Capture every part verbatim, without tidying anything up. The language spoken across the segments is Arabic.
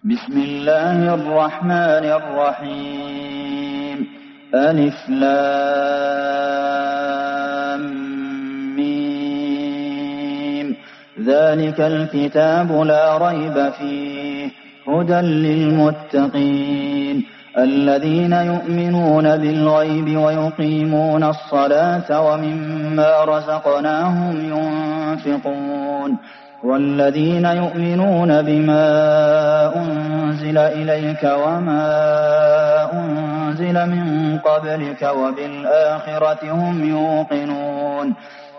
بسم الله الرحمن الرحيم ألف لام ميم ذلك الكتاب لا ريب فيه هدى للمتقين الذين يؤمنون بالغيب ويقيمون الصلاة ومما رزقناهم ينفقون والذين يؤمنون بما أنزل إليك وما أنزل من قبلك وبالآخرة هم يوقنون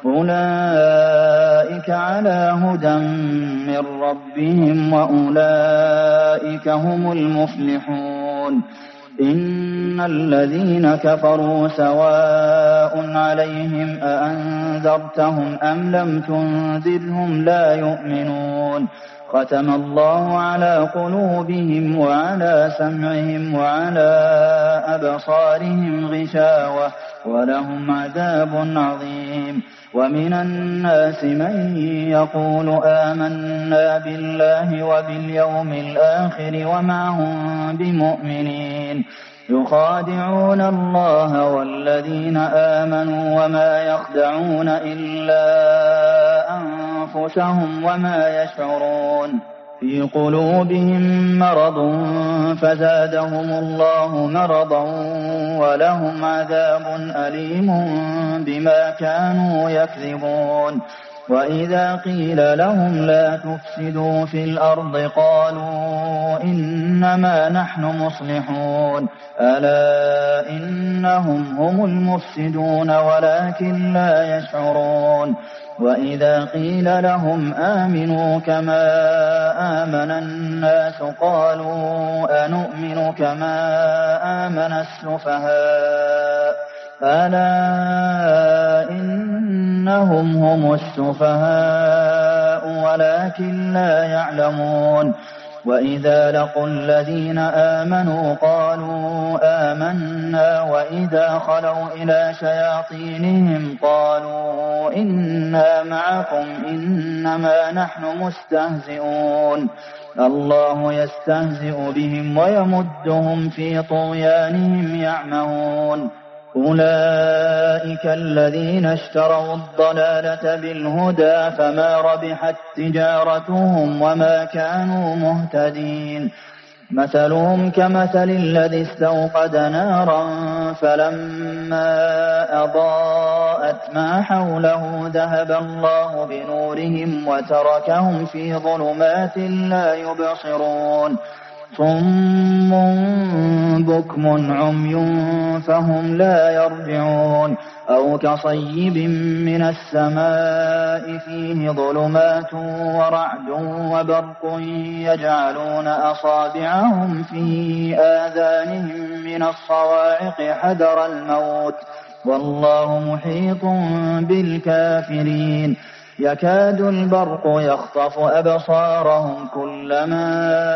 أولئك على هدى من ربهم وأولئك هم المفلحون إن الذين كفروا سواء عليهم أأنذرتهم أم لم تنذرهم لا يؤمنون ختم الله على قلوبهم وعلى سمعهم وعلى أبصارهم غشاوة ولهم عذاب عظيم ومن الناس من يقول آمنا بالله وباليوم الآخر وما هم بمؤمنين يخادعون الله والذين آمنوا وما يخدعون إلا أنفسهم وما يشعرون في قلوبهم مرض فزادهم الله مرضا ولهم عذاب أليم بما كانوا يكذبون وإذا قيل لهم لا تفسدوا في الأرض قالوا إنما نحن مصلحون ألا إنهم هم المفسدون ولكن لا يشعرون وإذا قيل لهم آمنوا كما آمن الناس قالوا أنؤمن كما آمن السفهاء ألا إنهم هم السفهاء ولكن لا يعلمون وإذا لقوا الذين آمنوا قالوا آمنا وإذا خلوا إلى شياطينهم قالوا إنا معكم إنما نحن مستهزئون الله يستهزئ بهم ويمدهم في طغيانهم يعمهون أولئك الذين اشتروا الضلالة بالهدى فما ربحت تجارتهم وما كانوا مهتدين مثلهم كمثل الذي استوقد نارا فلما أضاءت ما حوله ذهب الله بنورهم وتركهم في ظلمات لا يبصرون صم بكم عمي فهم لا يرجعون أو كصيب من السماء فيه ظلمات ورعد وبرق يجعلون أصابعهم في آذانهم من الصواعق حذر الموت والله محيط بالكافرين يكاد البرق يخطف أبصارهم كلما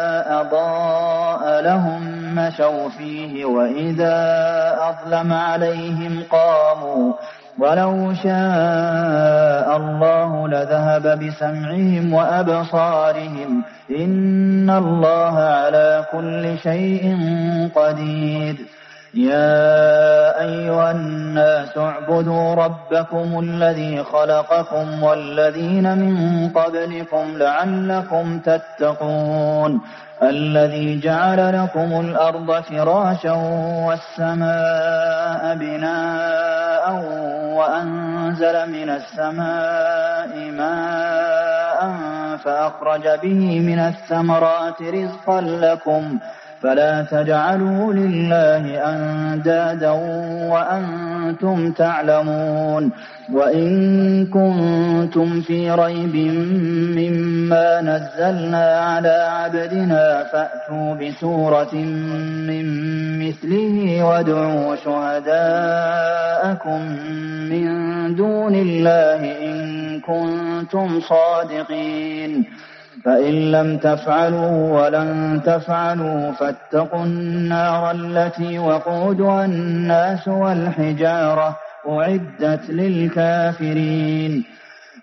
أضاء لهم مشوا فيه وإذا أظلم عليهم قاموا ولو شاء الله لذهب بسمعهم وأبصارهم إن الله على كل شيء قدير يا أيها الناس اعبدوا ربكم الذي خلقكم والذين من قبلكم لعلكم تتقون الذي جعل لكم الأرض فراشا والسماء بناء وأنزل من السماء ماء فأخرج به من الثمرات رزقا لكم فلا تجعلوا لله أندادا وأنتم تعلمون وإن كنتم في ريب مما نزلنا على عبدنا فأتوا بسورة من مثله وادعوا شهداءكم من دون الله إن كنتم صادقين فإن لم تفعلوا ولن تفعلوا فاتقوا النار التي وقودها الناس والحجارة أعدت للكافرين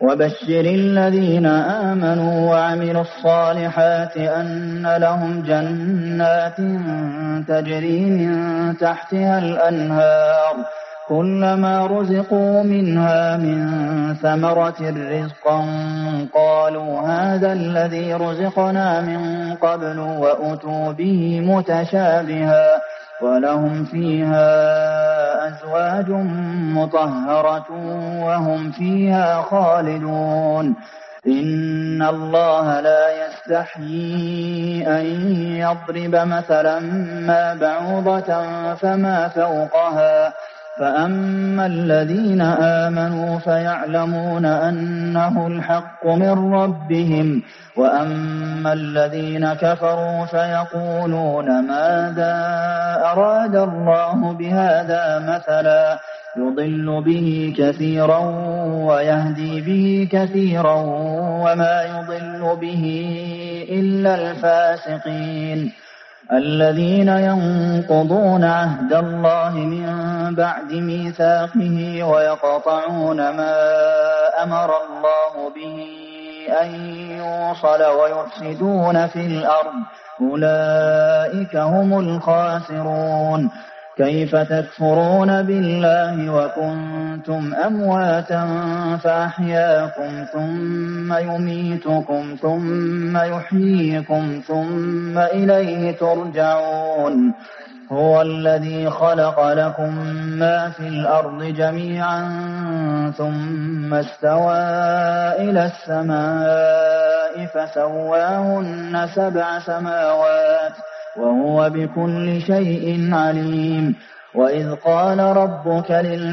وبشر الذين آمنوا وعملوا الصالحات أن لهم جنات تجري من تحتها الأنهار كلما رزقوا منها من ثمرة رزقا قالوا هذا الذي رزقنا من قبل وأتوا به متشابها ولهم فيها أزواج مطهرة وهم فيها خالدون إن الله لا يستحيي أن يضرب مثلا ما بعوضة فما فوقها فأما الذين آمنوا فيعلمون أنه الحق من ربهم وأما الذين كفروا فيقولون ماذا أراد الله بهذا مثلا يضل به كثيرا ويهدي به كثيرا وما يضل به إلا الفاسقين الذين ينقضون عهد الله من بعد ميثاقه ويقطعون ما أمر الله به أن يوصل ويفسدون في الأرض أولئك هم الخاسرون كيف تكفرون بالله وكنتم أمواتا فأحياكم ثم يميتكم ثم يحييكم ثم إليه ترجعون هو الذي خلق لكم ما في الأرض جميعا ثم استوى إلى السماء فسواهن سبع سماوات وهو بكل شيء عليم وإذ قال ربك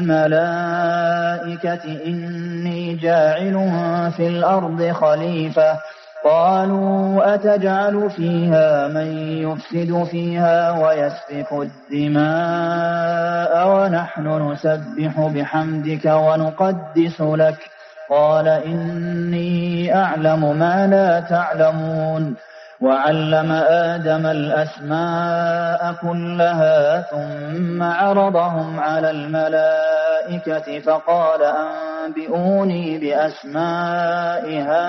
للملائكة إني جاعل في الأرض خليفة قالوا أتجعل فيها من يفسد فيها ويسفك الدماء ونحن نسبح بحمدك ونقدس لك قال إني أعلم ما لا تعلمون وعلم آدم الأسماء كلها ثم عرضهم على الملائكة فقال أنبئوني بأسماء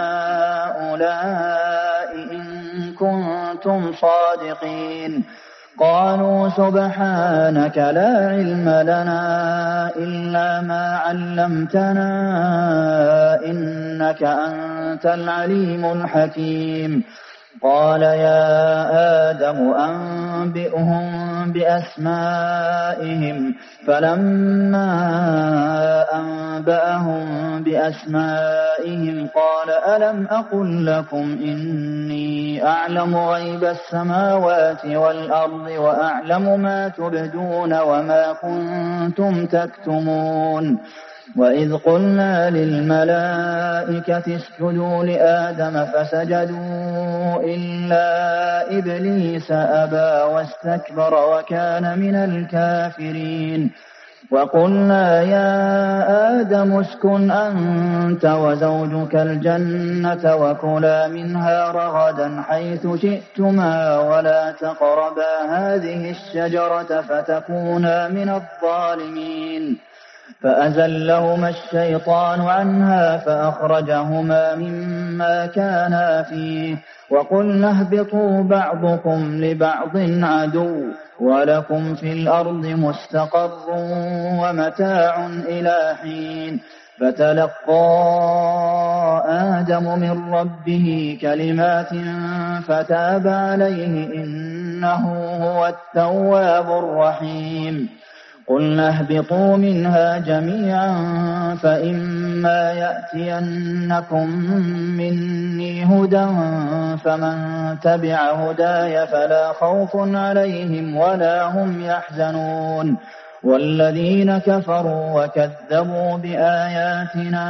هؤلاء إن كنتم صادقين قالوا سبحانك لا علم لنا إلا ما علمتنا إنك أنت العليم الحكيم قال يا آدم أنبئهم بأسمائهم فلما أنبأهم بأسمائهم قال ألم أقل لكم إني أعلم غيب السماوات والأرض وأعلم ما تبدون وما كنتم تكتمون وإذ قلنا للملائكة اسجدوا لآدم فسجدوا إلا إبليس أبى واستكبر وكان من الكافرين وقلنا يا آدم اسكن أنت وزوجك الجنة وكلا منها رغدا حيث شئتما ولا تقربا هذه الشجرة فتكونا من الظالمين فأزلهما الشيطان عنها فأخرجهما مما كانا فيه وقلنا اهبطوا بعضكم لبعض عدو ولكم في الأرض مستقر ومتاع إلى حين فتلقى آدم من ربه كلمات فتاب عليه إنه هو التواب الرحيم قلنا اهبطوا منها جميعا فإما يأتينكم مني هدى فمن تبع هداي فلا خوف عليهم ولا هم يحزنون والذين كفروا وكذبوا بآياتنا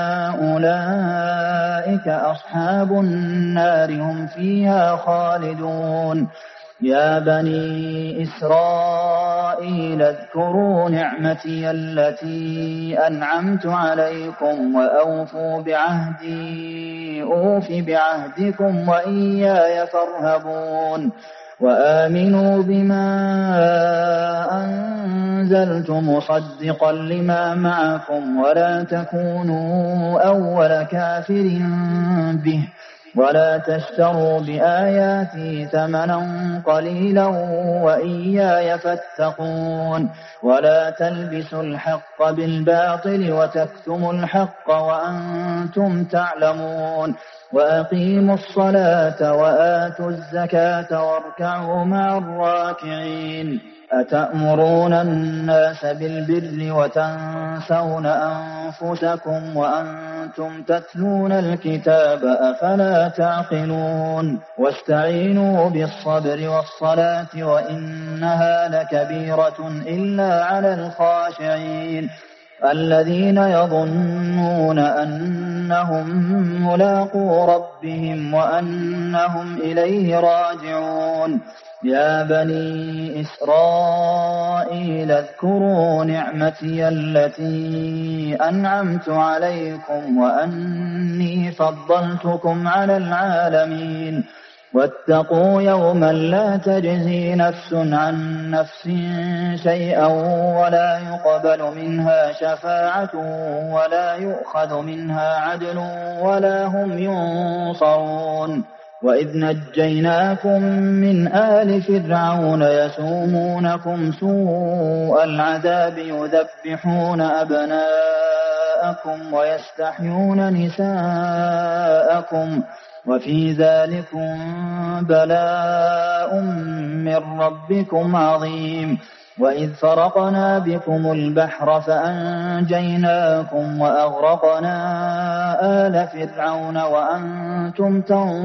أولئك أصحاب النار هم فيها خالدون يا بني إسرائيل اذكروا نعمتي التي أنعمت عليكم وأوفوا بعهدي أوف بعهدكم وإياي فارهبون وآمنوا بما أنزلت مصدقا لما معكم ولا تكونوا أول كافر به ولا تشتروا بآياتي ثمنا قليلا وإياي فاتقون ولا تلبسوا الحق بالباطل وتكتموا الحق وأنتم تعلمون وأقيموا الصلاة وآتوا الزكاة واركعوا مع الراكعين أتأمرون الناس بالبر وتنسون أنفسكم وأنتم تتلون الكتاب أفلا تعقلون واستعينوا بالصبر والصلاة وإنها لكبيرة إلا على الخاشعين الذين يظنون أنهم ملاقو ربهم وأنهم إليه راجعون يا بني إسرائيل اذكروا نعمتي التي أنعمت عليكم وأني فضلتكم على العالمين واتقوا يوما لا تجزي نفس عن نفس شيئا ولا يقبل منها شفاعة ولا يؤخذ منها عدل ولا هم ينصرون وإذ نجيناكم من آل فرعون يسومونكم سوء العذاب يذبحون أبناءكم ويستحيون نساءكم وفي ذلكم بلاء من ربكم عظيم وإذ فرقنا بكم البحر فأنجيناكم وأغرقنا آل فرعون وأنتم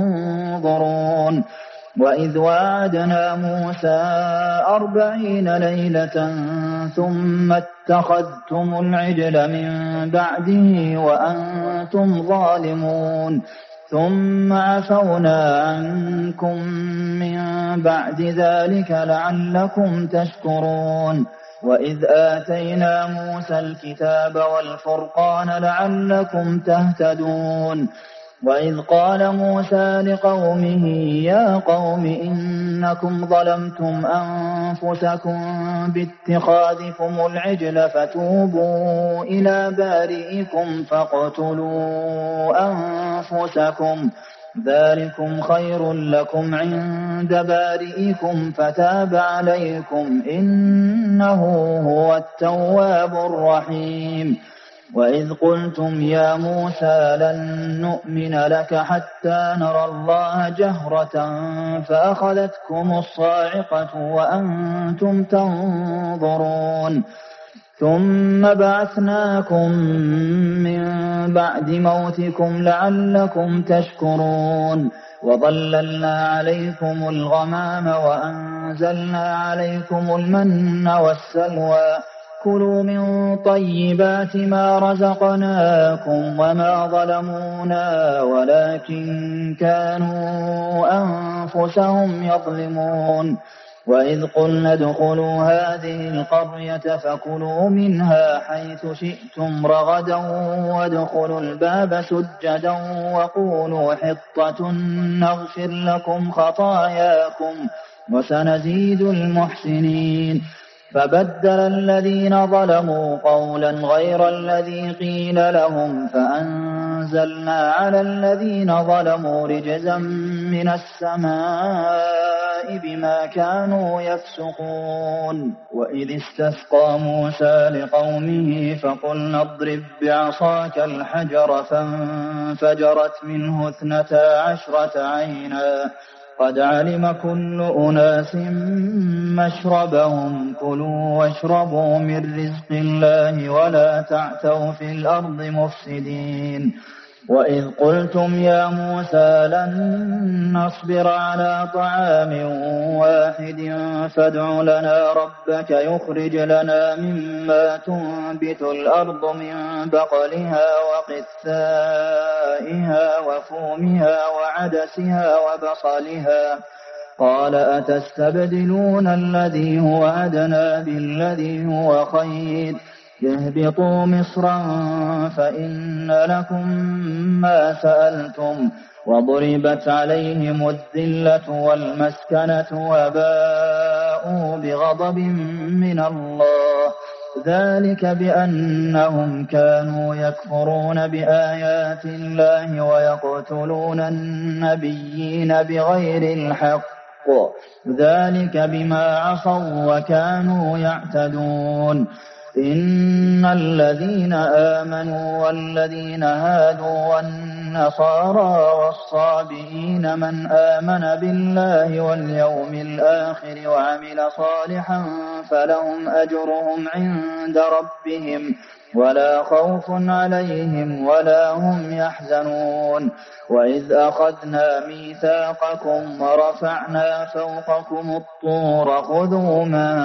تنظرون وإذ واعدنا موسى أربعين ليلة ثم اتخذتم العجل من بعده وأنتم ظالمون ثم عفونا عنكم من بعد ذلك لعلكم تشكرون وإذ آتينا موسى الكتاب والفرقان لعلكم تهتدون وإذ قال موسى لقومه يا قوم إنكم ظلمتم أنفسكم باتخاذكم العجل فتوبوا إلى بارئكم فاقتلوا أنفسكم ذلكم خير لكم عند بارئكم فتاب عليكم إنه هو التواب الرحيم وإذ قلتم يا موسى لن نؤمن لك حتى نرى الله جهرة فأخذتكم الصاعقة وأنتم تنظرون ثم بعثناكم من بعد موتكم لعلكم تشكرون وظللنا عليكم الغمام وأنزلنا عليكم المن والسلوى كلوا من طيبات ما رزقناكم وما ظلمونا ولكن كانوا أنفسهم يظلمون وإذ قلنا ادخلوا هذه القرية فكلوا منها حيث شئتم رغدا وادخلوا الباب سجدا وقولوا حطة نغفر لكم خطاياكم وسنزيد المحسنين فبدل الذين ظلموا قولا غير الذي قيل لهم فأنزلنا على الذين ظلموا رجزا من السماء بما كانوا يفسقون وإذ استسقى موسى لقومه فقلنا اضرب بعصاك الحجر فانفجرت منه اثنتا عشرة عينا قد علم كل أناس مشربهم كلوا واشربوا من رزق الله ولا تعثوا في الأرض مفسدين وإذ قلتم يا موسى لن نصبر على طعام واحد فادع لنا ربك يخرج لنا مما تنبت الأرض من بقلها وقثائها وفومها وعدسها وبصلها قال أتستبدلون الذي هو أدنى بالذي هو خير اهبطوا مصرا فإن لكم ما سألتم وضربت عليهم الذلة والمسكنة وباءوا بغضب من الله ذلك بأنهم كانوا يكفرون بآيات الله ويقتلون النبيين بغير الحق ذلك بما عصوا وكانوا يعتدون إن الذين آمنوا والذين هادوا والنصارى والصابئين من آمن بالله واليوم الآخر وعمل صالحا فلهم أجرهم عند ربهم ولا خوف عليهم ولا هم يحزنون وإذ أخذنا ميثاقكم ورفعنا فوقكم الطور خذوا ما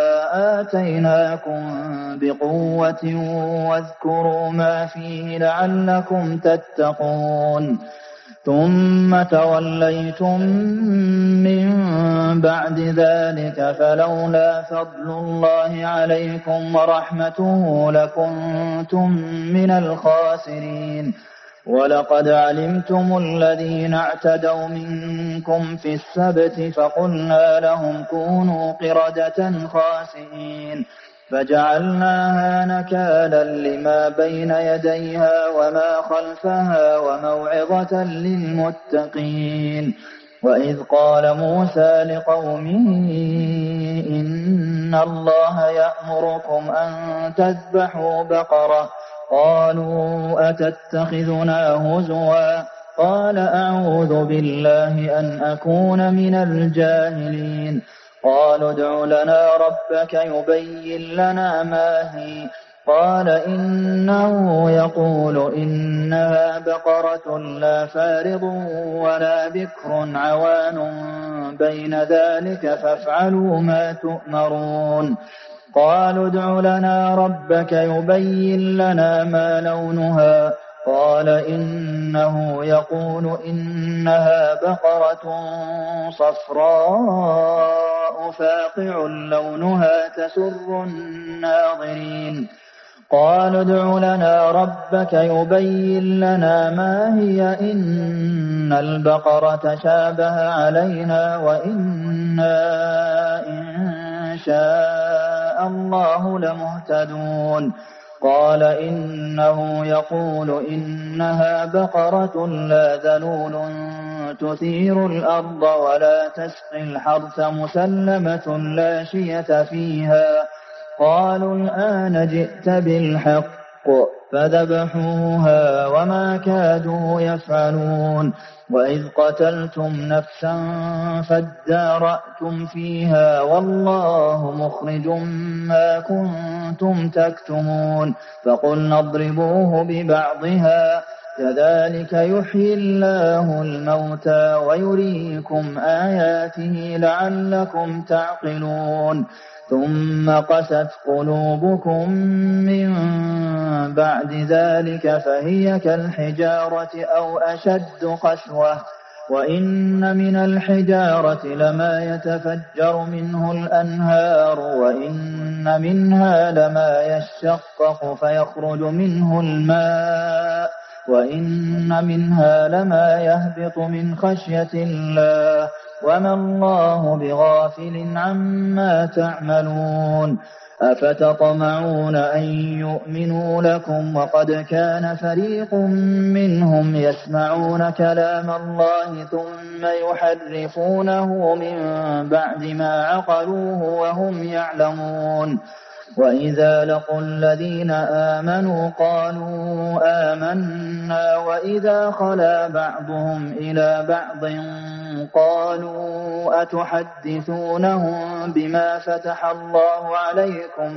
آتيناكم بقوة واذكروا ما فيه لعلكم تتقون ثم توليتم من بعد ذلك فلولا فضل الله عليكم ورحمته لكنتم من الخاسرين ولقد علمتم الذين اعتدوا منكم في السبت فقلنا لهم كونوا قردة خاسئين فجعلناها نكالا لما بين يديها وما خلفها وموعظة للمتقين وإذ قال موسى لقومه إن الله يأمركم أن تذبحوا بقرة قالوا أتتخذنا هزوا قال أعوذ بالله أن أكون من الجاهلين قالوا ادع لنا ربك يبين لنا ما هي قال إنه يقول إنها بقرة لا فارض ولا بكر عوان بين ذلك فافعلوا ما تؤمرون قالوا ادع لنا ربك يبين لنا ما لونها قال إنه يقول إنها بقرة صفراء فاقع لونها تسر الناظرين قالوا ادع لنا ربك يبين لنا ما هي إن البقرة شابه علينا وإنا إن شاء الله لمهتدون قال إنه يقول إنها بقرة لا ذلول تثير الأرض ولا تسقي الحرث مسلمة لا شية فيها قالوا الآن جئت بالحق فذبحوها وما كادوا يفعلون وإذ قتلتم نفسا فادارأتم فيها والله مخرج ما كنتم تكتمون فقلنا اضربوه ببعضها كذلك يحيي الله الموتى ويريكم آياته لعلكم تعقلون ثم قست قلوبكم من بعد ذلك فهي كالحجارة أو أشد قسوة وإن من الحجارة لما يتفجر منه الأنهار وإن منها لما يشقق فيخرج منه الماء وإن منها لما يهبط من خشية الله وما الله بغافل عما تعملون أفتطمعون أن يؤمنوا لكم وقد كان فريق منهم يسمعون كلام الله ثم يحرفونه من بعد ما عقلوه وهم يعلمون وإذا لقوا الذين آمنوا قالوا آمنا وإذا خلا بعضهم إلى بعض قالوا أتحدثونهم بما فتح الله عليكم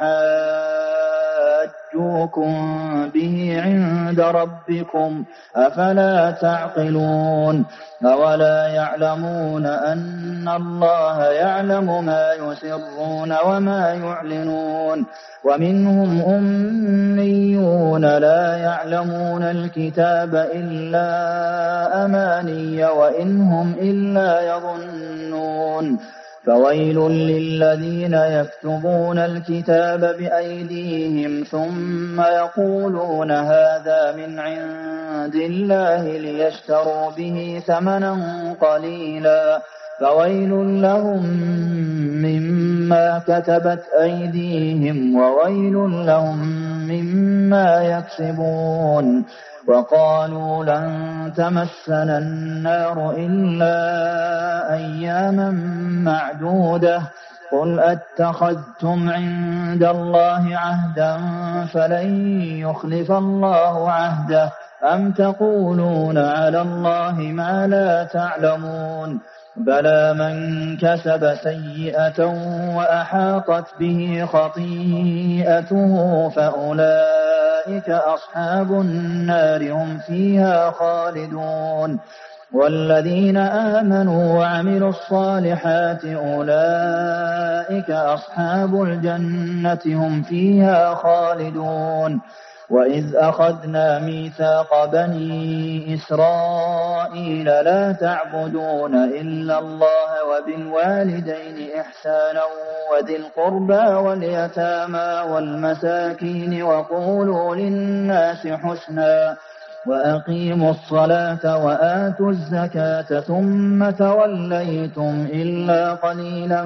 ليحاجوكم به عند ربكم أفلا تعقلون أولا يعلمون أن الله يعلم ما يسرون وما يعلنون ومنهم أميون لا يعلمون الكتاب إلا أماني وإن هم إلا يظنون فويل للذين يكتبون الكتاب بأيديهم ثم يقولون هذا من عند الله ليشتروا به ثمنا قليلا فويل لهم مما كتبت أيديهم وويل لهم مما يكسبون وقالوا لن تمسنا النار إلا أياما معدودة قل أتخذتم عند الله عهدا فلن يخلف الله عهده أم تقولون على الله ما لا تعلمون بلى من كسب سيئة وأحاطت به خطيئته فأولئك أصحاب النار هم فيها خالدون والذين آمنوا وعملوا الصالحات أولئك أصحاب الجنة هم فيها خالدون وإذ أخذنا ميثاق بني إسرائيل لا تعبدون إلا الله وبالوالدين إحسانا وذي القربى واليتامى والمساكين وقولوا للناس حسنا وأقيموا الصلاة وآتوا الزكاة ثم توليتم إلا قليلا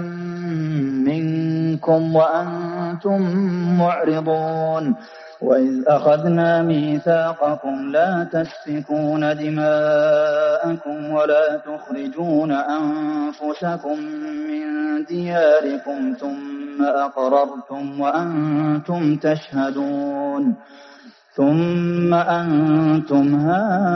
منكم وأنتم معرضون وإذ أخذنا ميثاقكم لا تسفكون دماءكم ولا تخرجون أنفسكم من دياركم ثم أقررتم وأنتم تشهدون ثم أنتم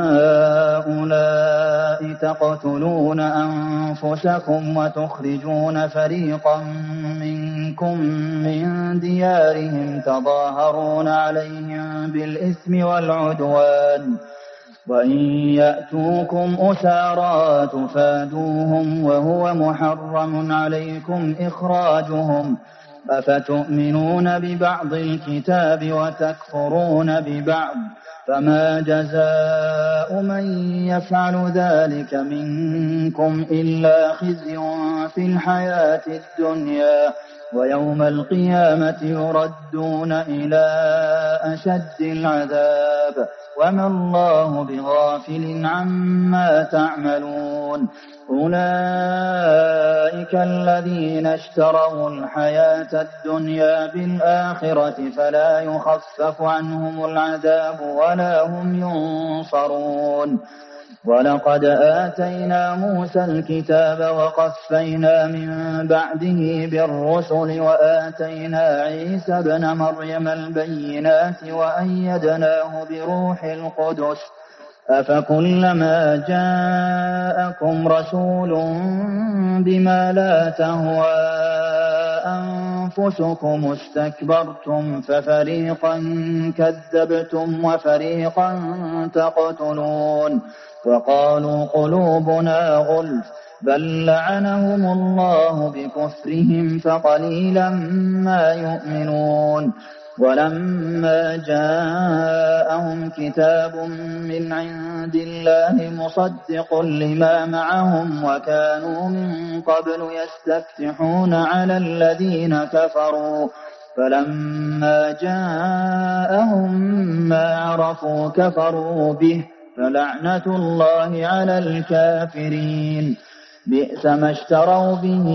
هؤلاء تقتلون أنفسكم وتخرجون فريقا منكم من ديارهم تظاهرون عليهم بالإثم والعدوان وإن يأتوكم أسارى تفادوهم وهو محرم عليكم إخراجهم أفتؤمنون ببعض الكتاب وتكفرون ببعض فما جزاء من يفعل ذلك منكم إلا خزي في الحياة الدنيا ويوم القيامة يردون إلى أشد العذاب وما الله بغافل عما تعملون أولئك الذين اشتروا الحياة الدنيا بالآخرة فلا يخفف عنهم العذاب ولا هم ينصرون ولقد آتينا موسى الكتاب وقفينا من بعده بالرسل وآتينا عيسى ابن مريم البينات وأيدناه بروح القدس أفكلما جاءكم رسول بما لا تهوى أنفسكم استكبرتم ففريقا كذبتم وفريقا تقتلون وقالوا قلوبنا غلف بل لعنهم الله بكفرهم فقليلا ما يؤمنون ولما جاءهم كتاب من عند الله مصدق لما معهم وكانوا من قبل يستفتحون على الذين كفروا فلما جاءهم ما عرفوا كفروا به فلعنة الله على الكافرين بئس ما اشتروا به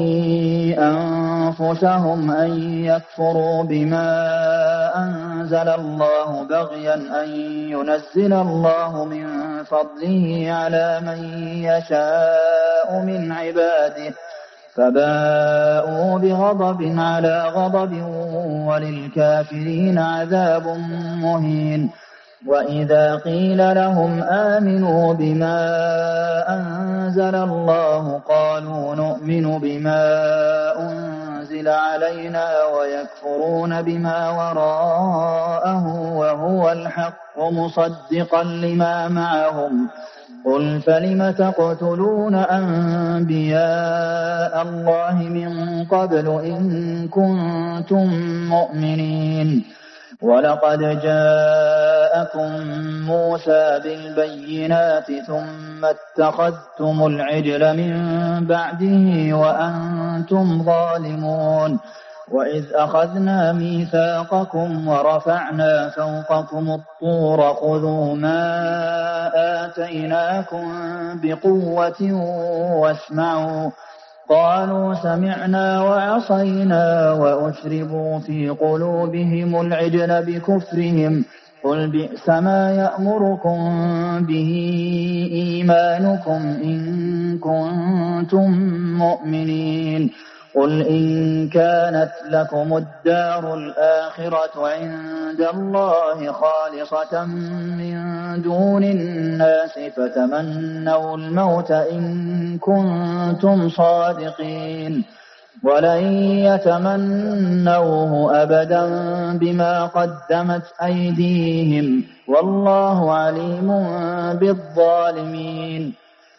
أنفسهم أن يكفروا بما أنزل الله بغيا أن ينزل الله من فضله على من يشاء من عباده فباءوا بغضب على غضب وللكافرين عذاب مهين وإذا قيل لهم آمنوا بما أنزل الله قالوا نؤمن بما أنزل علينا ويكفرون بما وراءه وهو الحق مصدقا لما معهم قل فلم تقتلون أنبياء الله من قبل إن كنتم مؤمنين ولقد جاء جاءكم موسى بالبينات ثم اتخذتم العجل من بعده وأنتم ظالمون وإذ أخذنا ميثاقكم ورفعنا فوقكم الطور خذوا ما آتيناكم بقوة واسمعوا قالوا سمعنا وعصينا وأشربوا في قلوبهم العجل بكفرهم قل بئس ما يأمركم به إيمانكم إن كنتم مؤمنين قل إن كانت لكم الدار الآخرة عند الله خالصة من دون الناس فتمنوا الموت إن كنتم صادقين ولن يتمنوه أبدا بما قدمت أيديهم والله عليم بالظالمين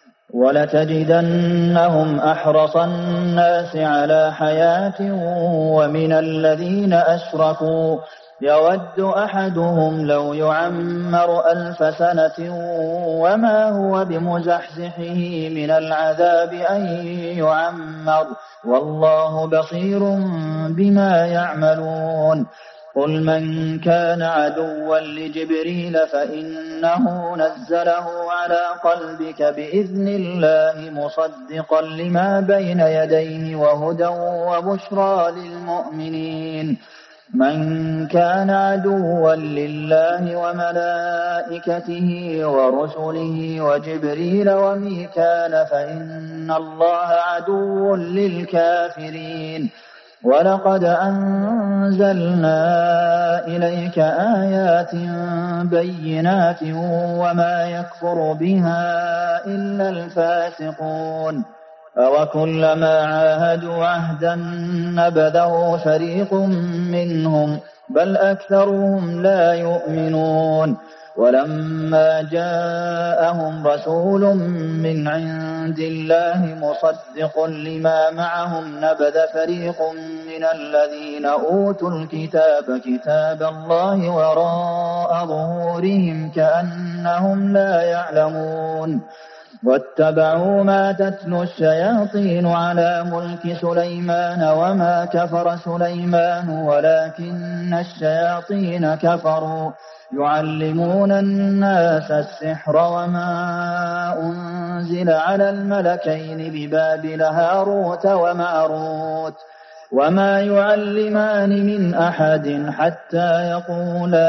ولتجدنهم أحرص الناس على حياة ومن الذين أشركوا يود أحدهم لو يعمر ألف سنة وما هو بمزحزحه من العذاب أن يعمر والله بصير بما يعملون قل من كان عدوا لجبريل فإنه نزله على قلبك بإذن الله مصدقا لما بين يديه وهدى وبشرى للمؤمنين من كان عدوا لله وملائكته ورسله وجبريل وميكال فإن الله عدو للكافرين ولقد أنزلنا إليك آيات بينات وما يكفر بها إلا الفاسقون أوكلما عاهدوا عهدا نبذه فريق منهم بل أكثرهم لا يؤمنون ولما جاءهم رسول من عند الله مصدق لما معهم نبذ فريق من الذين أوتوا الكتاب كتاب الله وراء ظهورهم كأنهم لا يعلمون واتبعوا ما تتلو الشياطين على ملك سليمان وما كفر سليمان ولكن الشياطين كفروا يعلمون الناس السحر وما أنزل على الملكين ببابل هاروت وماروت وما يعلمان من أحد حتى يقولا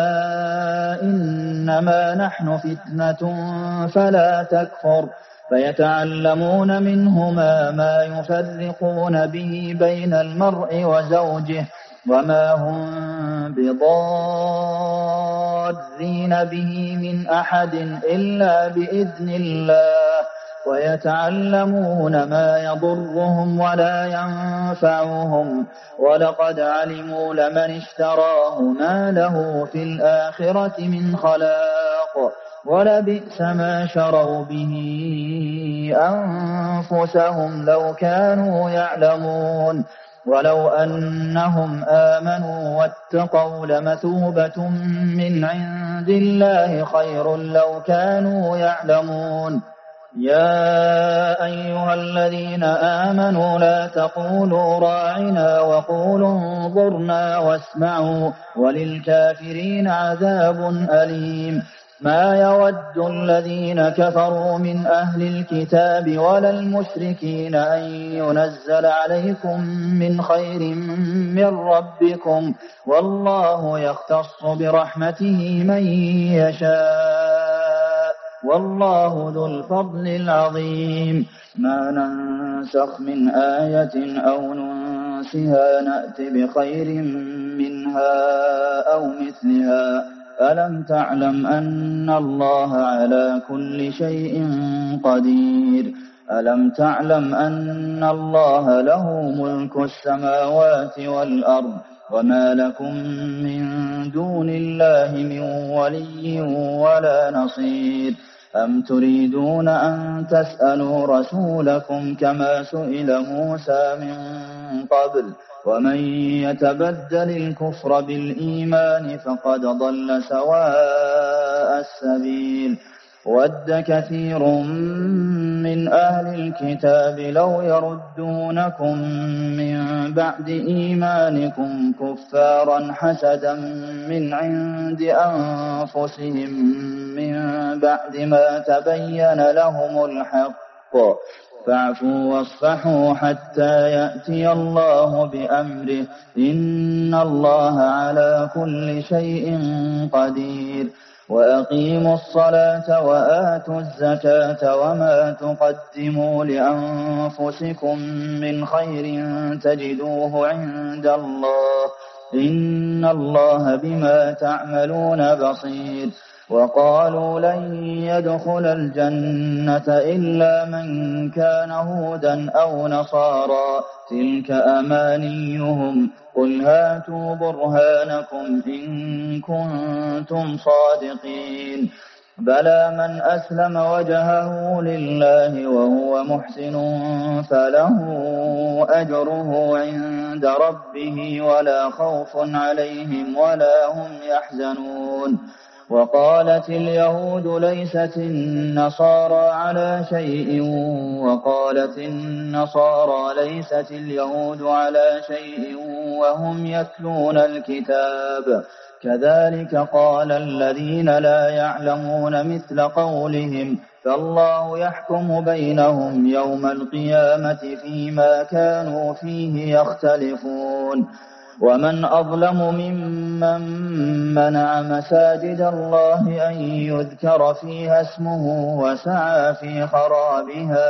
إنما نحن فتنة فلا تكفر فيتعلمون منهما ما يفرقون به بين المرء وزوجه وما هم بضارين به من أحد إلا بإذن الله ويتعلمون ما يضرهم ولا ينفعهم ولقد علموا لمن اشتراه ما له في الآخرة من خلاق ولبئس ما شروا به أنفسهم لو كانوا يعلمون ولو أنهم آمنوا واتقوا لمثوبة من عند الله خير لو كانوا يعلمون يا أيها الذين آمنوا لا تقولوا راعنا وقولوا انظرنا واسمعوا وللكافرين عذاب أليم ما يود الذين كفروا من أهل الكتاب ولا المشركين أن ينزل عليكم من خير من ربكم والله يختص برحمته من يشاء والله ذو الفضل العظيم ما ننسخ من آية أو ننسها نأت بخير منها أو مثلها ألم تعلم أن الله على كل شيء قدير ألم تعلم أن الله له ملك السماوات والأرض وما لكم من دون الله من ولي ولا نصير أم تريدون أن تسألوا رسولكم كما سئل موسى من قبل ومن يتبدل الكفر بالإيمان فقد ضل سواء السبيل ود كثير من أهل الكتاب لو يردونكم من بعد إيمانكم كفارا حسدا من عند أنفسهم من بعد ما تبين لهم الحق فاعفوا واصفحوا حتى يأتي الله بأمره إن الله على كل شيء قدير وأقيموا الصلاة وآتوا الزكاة وما تقدموا لأنفسكم من خير تجدوه عند الله إن الله بما تعملون بصير وقالوا لن يدخل الجنة إلا من كان هودا أو نصارى تلك أمانيهم قل هاتوا برهانكم إن كنتم صادقين بلى من أسلم وجهه لله وهو محسن فله أجره عند ربه ولا خوف عليهم ولا هم يحزنون وقالت اليهود ليست النصارى على شيء وقالت النصارى ليست اليهود على شيء وهم يتلون الكتاب كذلك قال الذين لا يعلمون مثل قولهم فالله يحكم بينهم يوم القيامة فيما كانوا فيه يختلفون ومن أظلم ممن منع مساجد الله أن يذكر فيها اسمه وسعى في خرابها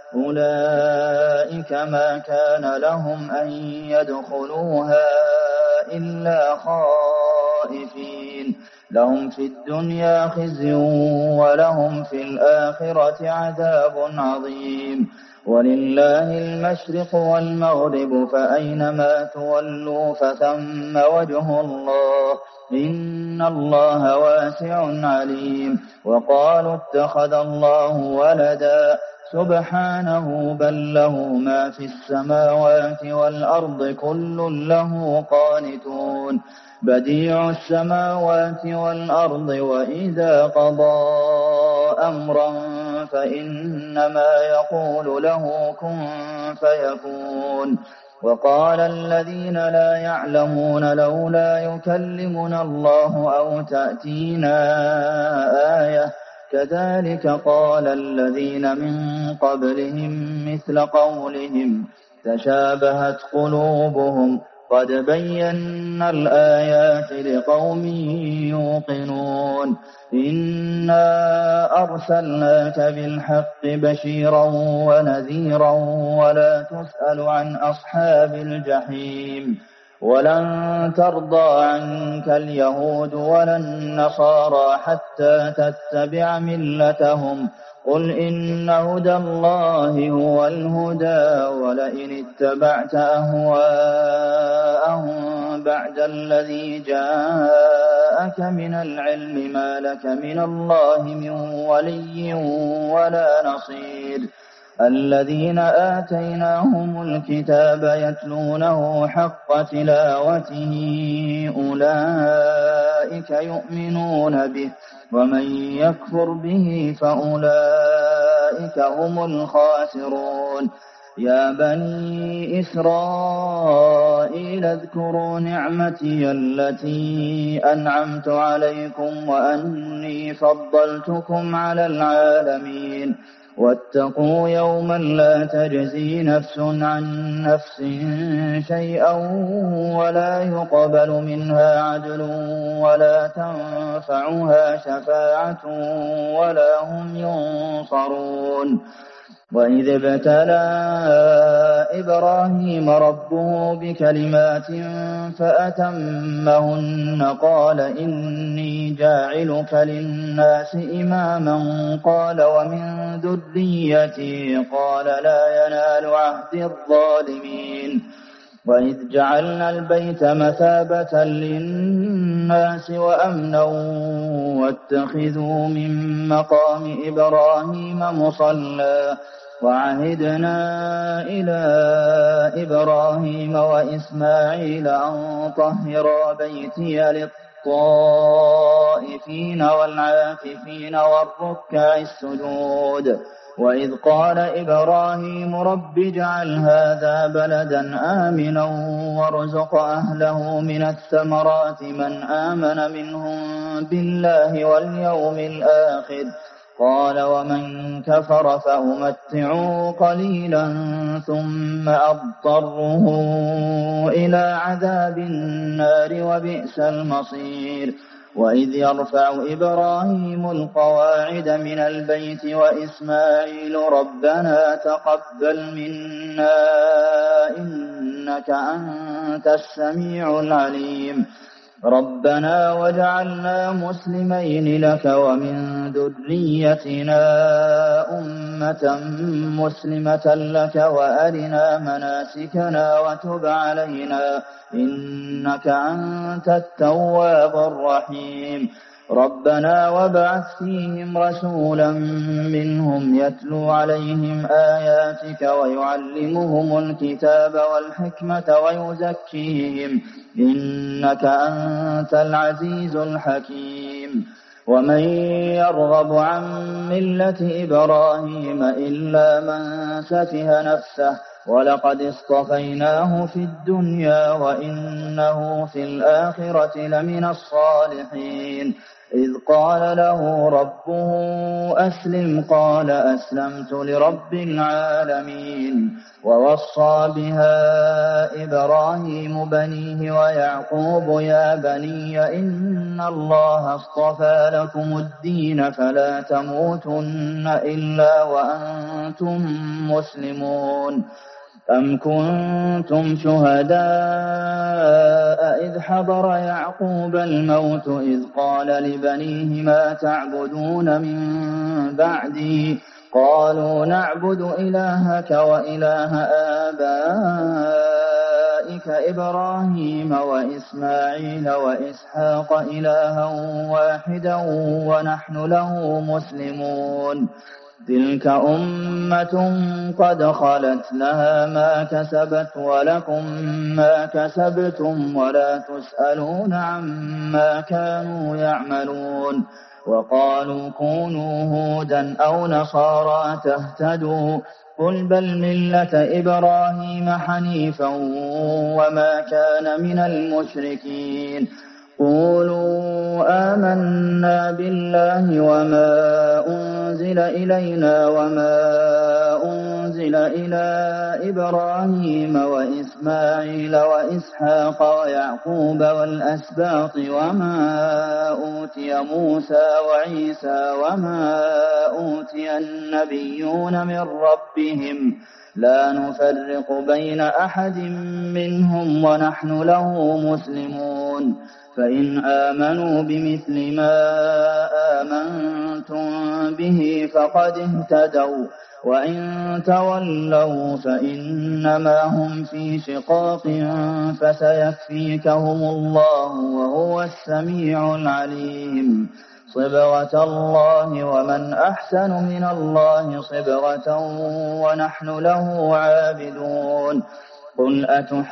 أولئك ما كان لهم أن يدخلوها إلا خائفين لهم في الدنيا خزي ولهم في الآخرة عذاب عظيم ولله المشرق والمغرب فأينما تولوا فثم وجه الله إن الله واسع عليم وقالوا اتخذ الله ولدا سبحانه بل له ما في السماوات والأرض كل له قانتون بديع السماوات والأرض وإذا قضى أمرا فإنما يقول له كن فيكون وقال الذين لا يعلمون لولا يكلمنا الله أو تأتينا آية كذلك قال الذين من قبلهم مثل قولهم تشابهت قلوبهم قد بينا الآيات لقوم يوقنون إنا أرسلناك بالحق بشيرا ونذيرا ولا تسأل عن أصحاب الجحيم ولن ترضى عنك اليهود ولا النصارى حتى تتبع ملتهم قل إن هدى الله هو الهدى ولئن اتبعت أهواءهم بعد الذي جاءك من العلم ما لك من الله من ولي ولا نصير الذين آتيناهم الكتاب يتلونه حق تلاوته أولئك يؤمنون به ومن يكفر به فأولئك هم الخاسرون يا بني إسرائيل اذكروا نعمتي التي أنعمت عليكم وأني فضلتكم على العالمين واتقوا يوما لا تجزي نفس عن نفس شيئا ولا يقبل منها عدل ولا تنفعها شفاعة ولا هم ينصرون وإذ ابتلى إبراهيم ربه بكلمات فأتمهن قال إني جاعلك للناس إماما قال ومن ذريتي قال لا ينال عهد الظالمين وإذ جعلنا البيت مثابة للناس وأمنا واتخذوا من مقام إبراهيم مصلى وعهدنا إلى إبراهيم وإسماعيل أن طهرا بيتي للطائفين والعاكفين والركع السجود وإذ قال إبراهيم رب اجعل هذا بلدا آمنا وارزق أهله من الثمرات من آمن منهم بالله واليوم الآخر قال ومن كفر فأمتعه قليلا ثم أضطره إلى عذاب النار وبئس المصير وإذ يرفع إبراهيم القواعد من البيت وإسماعيل ربنا تقبل منا إنك أنت السميع العليم ربنا واجعلنا مسلمين لك ومن ذريتنا أمة مسلمة لك وأرنا مناسكنا وتب علينا إنك أنت التواب الرحيم ربنا وابعث فيهم رسولا منهم يتلو عليهم آياتك ويعلمهم الكتاب والحكمة ويزكيهم إنك أنت العزيز الحكيم ومن يرغب عن ملة إبراهيم إلا من سفه نفسه ولقد اصطفيناه في الدنيا وإنه في الآخرة لمن الصالحين إذ قال له ربه أسلم قال أسلمت لرب العالمين ووصى بها إبراهيم بنيه ويعقوب يا بني إن الله اصطفى لكم الدين فلا تموتن إلا وأنتم مسلمون أم كنتم شهداء إذ حضر يعقوب الموت إذ قال لبنيه ما تعبدون من بعدي قالوا نعبد إلهك وإله آبائك إبراهيم وإسماعيل وإسحاق إلها واحدا ونحن له مسلمون تلك أمة قد خلت لها ما كسبت ولكم ما كسبتم ولا تسألون عما كانوا يعملون وقالوا كونوا هودا أو نصارى تهتدوا قل بل ملة إبراهيم حنيفا وما كان من المشركين قولوا آمنا بالله وما أنزل إلينا وما أنزل إلى إبراهيم وإسماعيل وإسحاق ويعقوب والأسباط وما أوتي موسى وعيسى وما أوتي النبيون من ربهم لا نفرق بين أحد منهم ونحن له مسلمون فإن آمنوا بمثل ما آمنتم به فقد اهتدوا وإن تولوا فإنما هم في شقاق فسيكفيكهم الله وهو السميع العليم صبغة الله ومن أحسن من الله صبغة ونحن له عابدون قل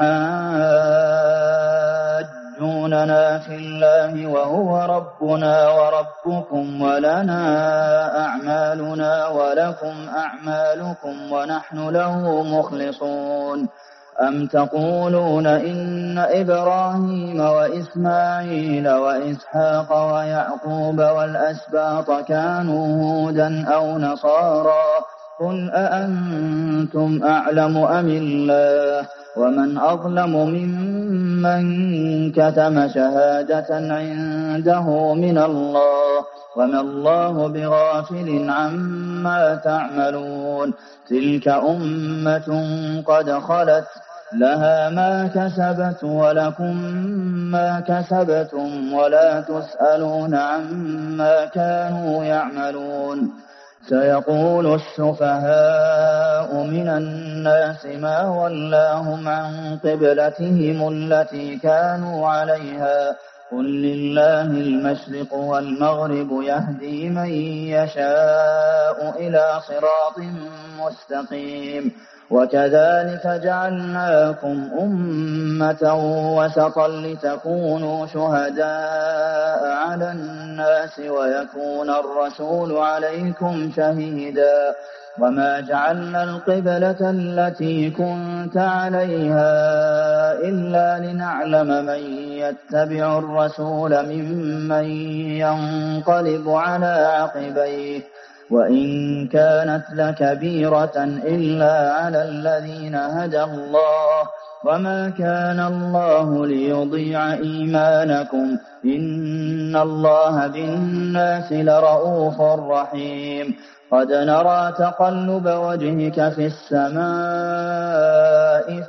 أتحاجوننا في الله وهو ربنا وربكم ولنا أعمالنا ولكم أعمالكم ونحن له مخلصون أم تقولون إن إبراهيم وإسماعيل وإسحاق ويعقوب والأسباط كانوا هودا أو نصارى قل أأنتم أعلم أم الله ومن أظلم ممن كتم شهادة عنده من الله وما الله بغافل عما تعملون تلك أمة قد خلت لها ما كسبت ولكم ما كسبتم ولا تسألون عما كانوا يعملون سيقول السفهاء من الناس ما ولاهم عن قبلتهم التي كانوا عليها قل لله المشرق والمغرب يهدي من يشاء إلى صراط مستقيم وكذلك جعلناكم أمة وسطا لتكونوا شهداء على الناس ويكون الرسول عليكم شهيدا وما جعلنا القبلة التي كنت عليها إلا لنعلم من يتبع الرسول ممن ينقلب على عقبيه وإن كانت لكبيرة إلا على الذين هدى الله وما كان الله ليضيع إيمانكم إن الله بالناس لرءوف رحيم قد نرى تقلب وجهك في السماء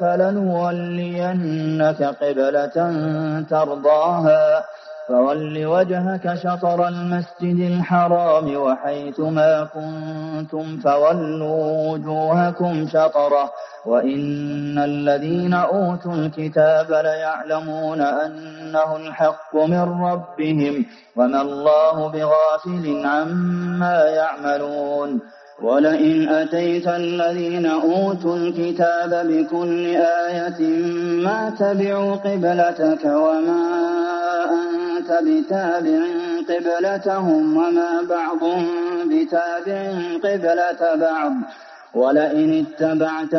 فلنولينك قبلة ترضاها فول وجهك شطر المسجد الحرام وحيث ما كنتم فولوا وجوهكم شطره وإن الذين أوتوا الكتاب ليعلمون أنه الحق من ربهم وما الله بغافل عما يعملون ولئن أتيت الذين أوتوا الكتاب بكل آية ما تبعوا قبلتك وما أنت بتابع قبلتهم وما بعضهم بتابع قبلة بعض ولئن اتبعت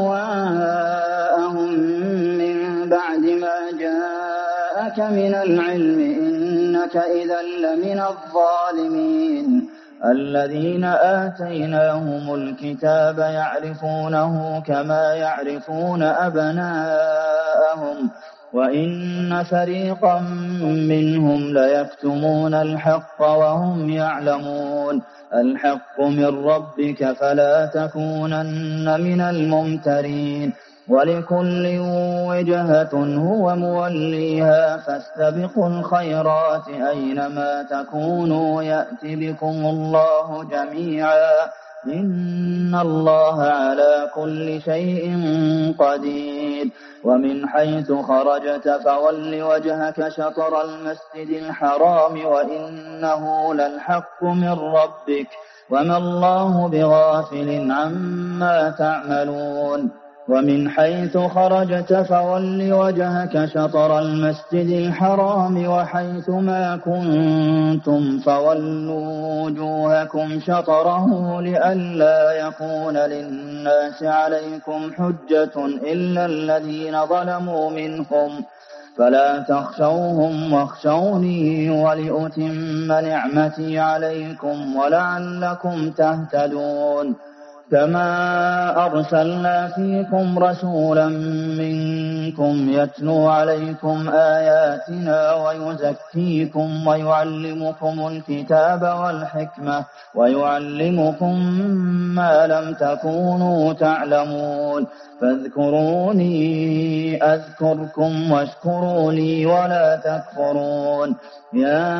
أهواءهم من بعد ما جاءك من العلم إنك إذا لمن الظالمين الذين آتيناهم الكتاب يعرفونه كما يعرفون أبناءهم وإن فريقا منهم ليكتمون الحق وهم يعلمون الحق من ربك فلا تكونن من الممترين ولكل وجهة هو موليها فاستبقوا الخيرات أينما تكونوا يأت بكم الله جميعا إن الله على كل شيء قدير ومن حيث خرجت فول وجهك شطر المسجد الحرام وإنه للحق من ربك وما الله بغافل عما تعملون ومن حيث خرجت فول وجهك شطر المسجد الحرام وحيث ما كنتم فولوا وجوهكم شطره لئلا يكون للناس عليكم حجة إلا الذين ظلموا منهم فلا تخشوهم واخشوني ولأتم نعمتي عليكم ولعلكم تهتدون كما أرسلنا فيكم رسولا منكم يتلو عليكم آياتنا ويزكيكم ويعلمكم الكتاب والحكمة ويعلمكم ما لم تكونوا تعلمون فاذكروني أذكركم واشكروا لي ولا تكفرون يا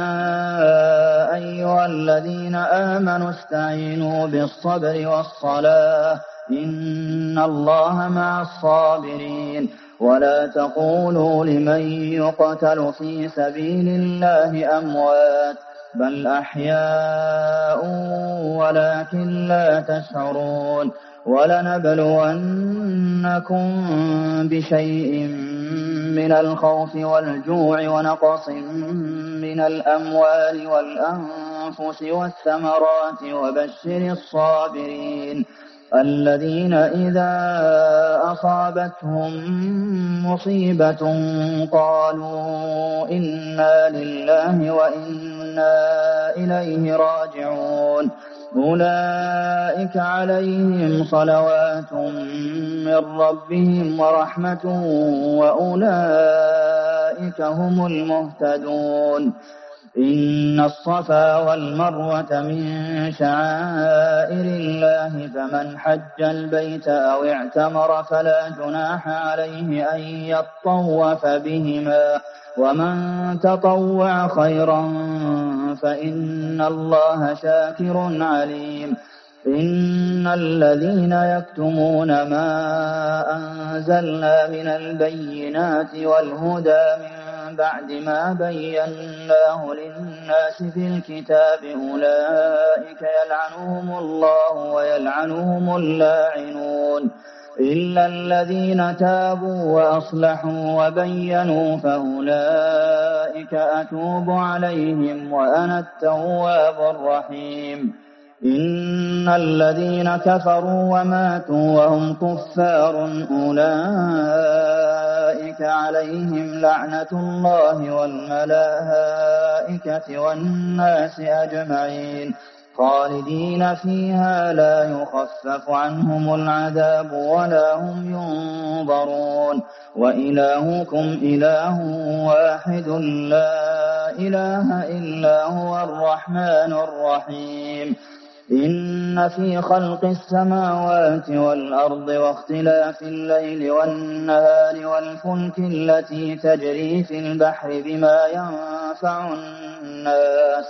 أيها الذين آمنوا استعينوا بالصبر والصلاة إن الله مع الصابرين ولا تقولوا لمن يقتل في سبيل الله أموات بل أحياء ولكن لا تشعرون ولنبلونكم بشيء من الخوف والجوع ونقص من الأموال والأنفس والثمرات وبشر الصابرين الذين إذا أصابتهم مصيبة قالوا إنا لله وإنا إليه راجعون أولئك عليهم صلوات من ربهم ورحمة وأولئك هم المهتدون إن الصفا والمروة من شعائر الله فمن حج البيت أو اعتمر فلا جناح عليه أن يطوف بهما ومن تطوع خيرا فإن الله شاكر عليم إن الذين يكتمون ما أنزلنا من البينات والهدى من بعد ما بيناه للناس في الكتاب أولئك يلعنهم الله ويلعنهم اللاعنون إلا الذين تابوا وأصلحوا وبينوا فأولئك أتوب عليهم وأنا التواب الرحيم إن الذين كفروا وماتوا وهم كفار أولئك عليهم لعنة الله والملائكة والناس أجمعين خالدين فيها لا يخفف عنهم العذاب ولا هم ينظرون وإلهكم إله واحد لا إله إلا هو الرحمن الرحيم إن في خلق السماوات والأرض واختلاف الليل والنهار والفلك التي تجري في البحر بما ينفع الناس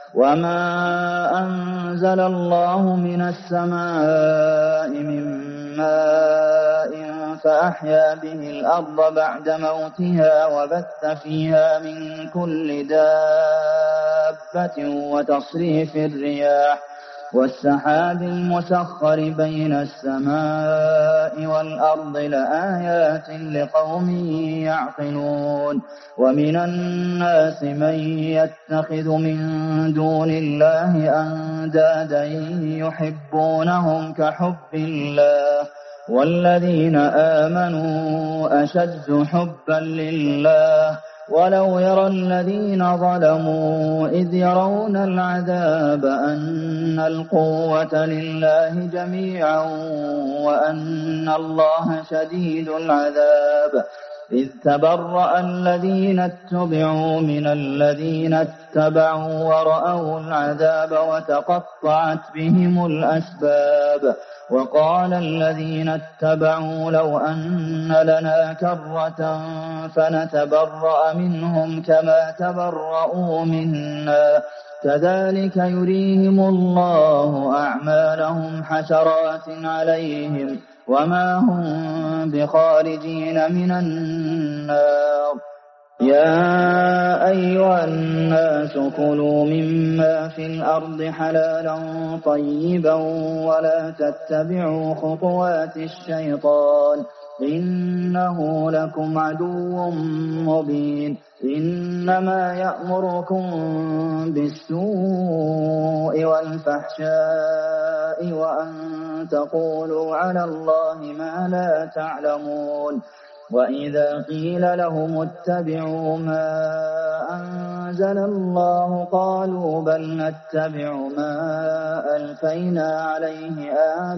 وما أنزل الله من السماء من ماء فأحيا به الأرض بعد موتها وبث فيها من كل دابة وتصريف الرياح والسحاب المسخر بين السماء والأرض لآيات لقوم يعقلون ومن الناس من يتخذ من دون الله أندادا يحبونهم كحب الله والذين آمنوا أشد حبا لله ولو يرى الذين ظلموا إذ يرون العذاب أن القوة لله جميعا وأن الله شديد العذاب إذ تبرأ الذين اتبعوا من الذين اتبعوا ورأوا العذاب وتقطعت بهم الأسباب وقال الذين اتبعوا لو أن لنا كرة فنتبرأ منهم كما تبرأوا منا كذلك يريهم الله أعمالهم حسرات عليهم وما هم بخارجين من النار يا أيها الناس كلوا مما في الأرض حلالا طيبا ولا تتبعوا خطوات الشيطان إنه لكم عدو مبين إنما يأمركم بالسوء والفحشاء وأن تقولوا على الله ما لا تعلمون وإذا قيل لهم اتبعوا ما أنزل الله قالوا بل نتبع ما ألفينا عليه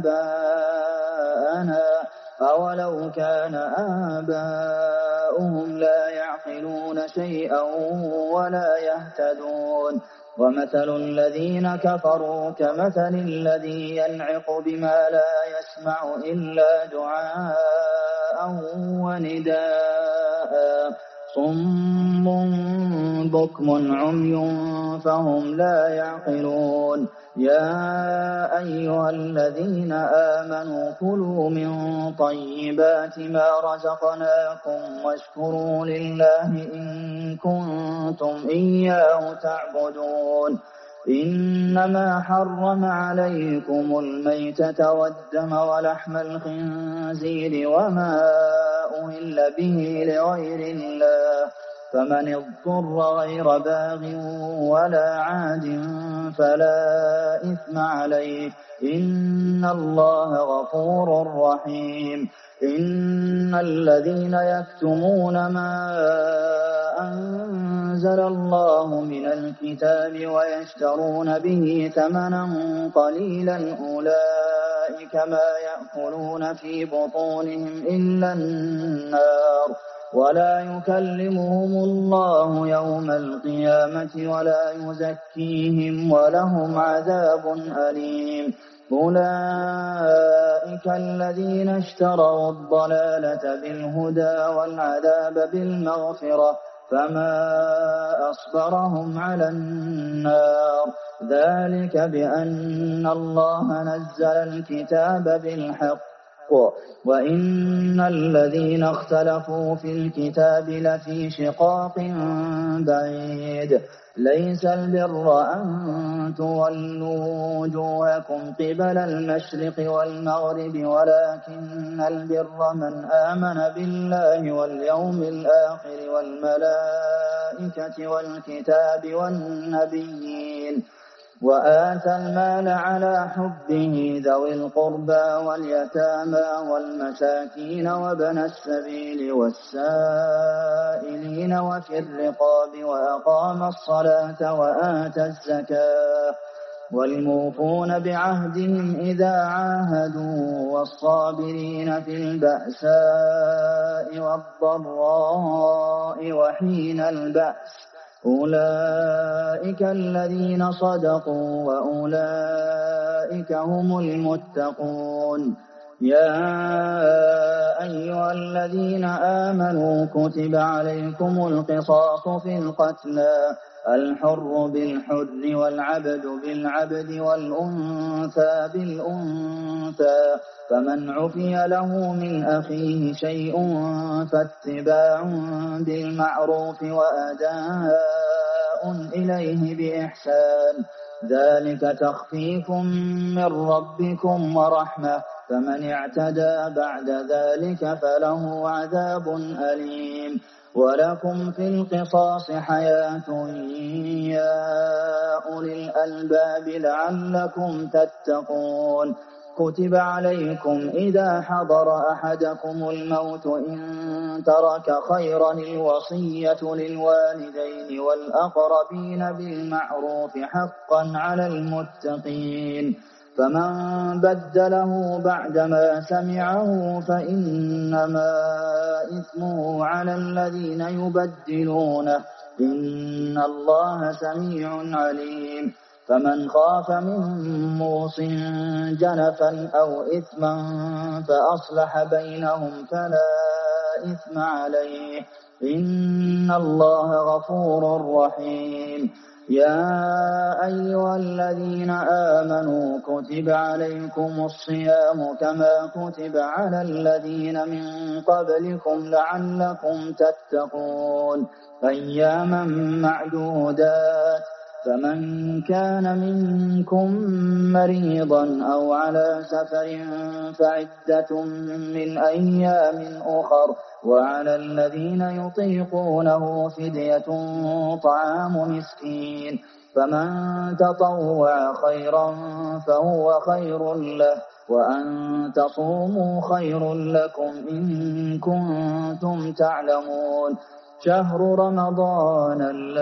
آباءنا أولو كان آباؤهم لا يعقلون شيئا ولا يهتدون ومثل الذين كفروا كمثل الذي ينعق بما لا يسمع إلا دعاء ونداء صم بكم عمي فهم لا يعقلون يا أيها الذين آمنوا كلوا من طيبات ما رزقناكم واشكروا لله إن كنتم إياه تعبدون إنما حرم عليكم الميتة والدم ولحم الخنزير وما أهل به لغير الله فمن اضطر غير باغ ولا عاد فلا إثم عليه إن الله غفور رحيم إن الذين يكتمون ما أنزل الله من الكتاب ويشترون به ثمنا قليلا أولئك ما يأكلون في بطونهم إلا النار ولا يكلمهم الله يوم القيامة ولا يزكيهم ولهم عذاب أليم أولئك الذين اشتروا الضلالة بالهدى والعذاب بالمغفرة فما أصبرهم على النار ذلك بأن الله نزل الكتاب بالحق وَإِنَّ الَّذِينَ اخْتَلَفُوا فِي الْكِتَابِ لَفِي شِقَاقٍ بَعِيدٍ لَيْسَ الْبِرَّ أَن تُوَلُّوا وُجُوهَكُمْ قِبَلَ الْمَشْرِقِ وَالْمَغْرِبِ وَلَٰكِنَّ الْبِرَّ مَنْ آمَنَ بِاللَّهِ وَالْيَوْمِ الْآخِرِ وَالْمَلَائِكَةِ وَالْكِتَابِ وَالنَّبِيِّينَ وَآتَى المال على حبه ذوي القربى واليتامى والمساكين وابن السبيل والسائلين وفي الرقاب وأقام الصلاة وآتى الزكاة والموفون بعهدهم إذا عاهدوا والصابرين في البأساء والضراء وحين البأس أولئك الذين صدقوا وأولئك هم المتقون يا أيها الذين آمنوا كتب عليكم القصاص في القتلى الحر بالحر والعبد بالعبد والأنثى بالأنثى فمن عفي له من أخيه شيء فاتباع بالمعروف وأداء إليه بإحسان ذلك تخفيف من ربكم ورحمة فمن اعتدى بعد ذلك فله عذاب أليم ولكم في القصاص حياة يا أولي الألباب لعلكم تتقون كتب عليكم إذا حضر أحدكم الموت إن ترك خيرا الوصية للوالدين والأقربين بالمعروف حقا على المتقين فمن بدله بعدما سمعه فإنما إثمه على الذين يبدلونه إن الله سميع عليم فمن خاف من موص جنفا أو إثما فأصلح بينهم فلا إثم عليه إن الله غفور رحيم يا أيها الذين آمنوا كتب عليكم الصيام كما كتب على الذين من قبلكم لعلكم تتقون أياما معدودات فمن كان منكم مريضا أو على سفر فعدة من أيام أخر وعلى الذين يطيقونه فدية طعام مسكين فمن تطوع خيرا فهو خير له وأن تصوموا خير لكم إن كنتم تعلمون شهر رمضان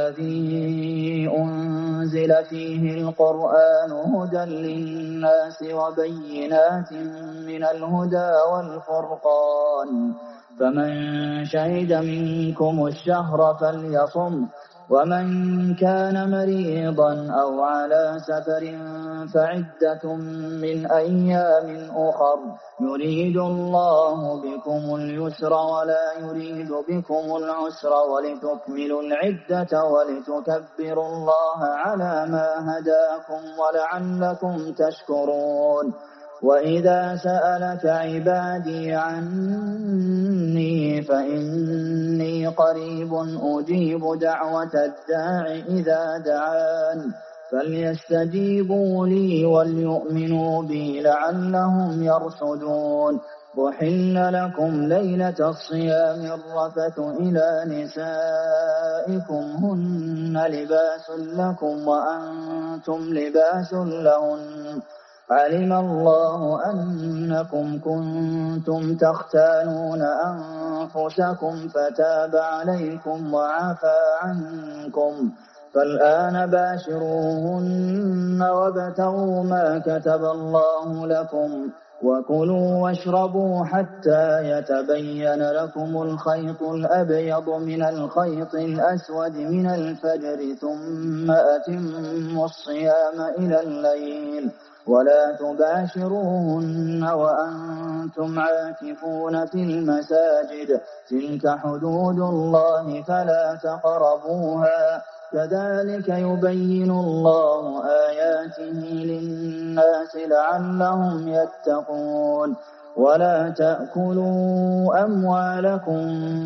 الذي أنزل فيه القرآن هدى للناس وبينات من الهدى والفرقان فمن شهد منكم الشهر فليصم ومن كان مريضا أو على سفر فعدة من أيام أخر يريد الله بكم اليسر ولا يريد بكم العسر ولتكملوا العدة ولتكبروا الله على ما هداكم ولعلكم تشكرون وإذا سألك عبادي عني فإني قريب أجيب دعوة الداع إذا دعان فليستجيبوا لي وليؤمنوا بي لعلهم يرشدون أحل لكم ليلة الصيام الرفث إلى نسائكم هن لباس لكم وأنتم لباس لهن علم الله أنكم كنتم تختانون أنفسكم فتاب عليكم وعفى عنكم فالآن باشروهن وابتغوا ما كتب الله لكم وكلوا واشربوا حتى يتبين لكم الخيط الأبيض من الخيط الأسود من الفجر ثم أتموا الصيام إلى الليل ولا تباشروهن وأنتم عاكفون في المساجد تلك حدود الله فلا تقربوها كذلك يبين الله آياته للناس لعلهم يتقون ولا تأكلوا أموالكم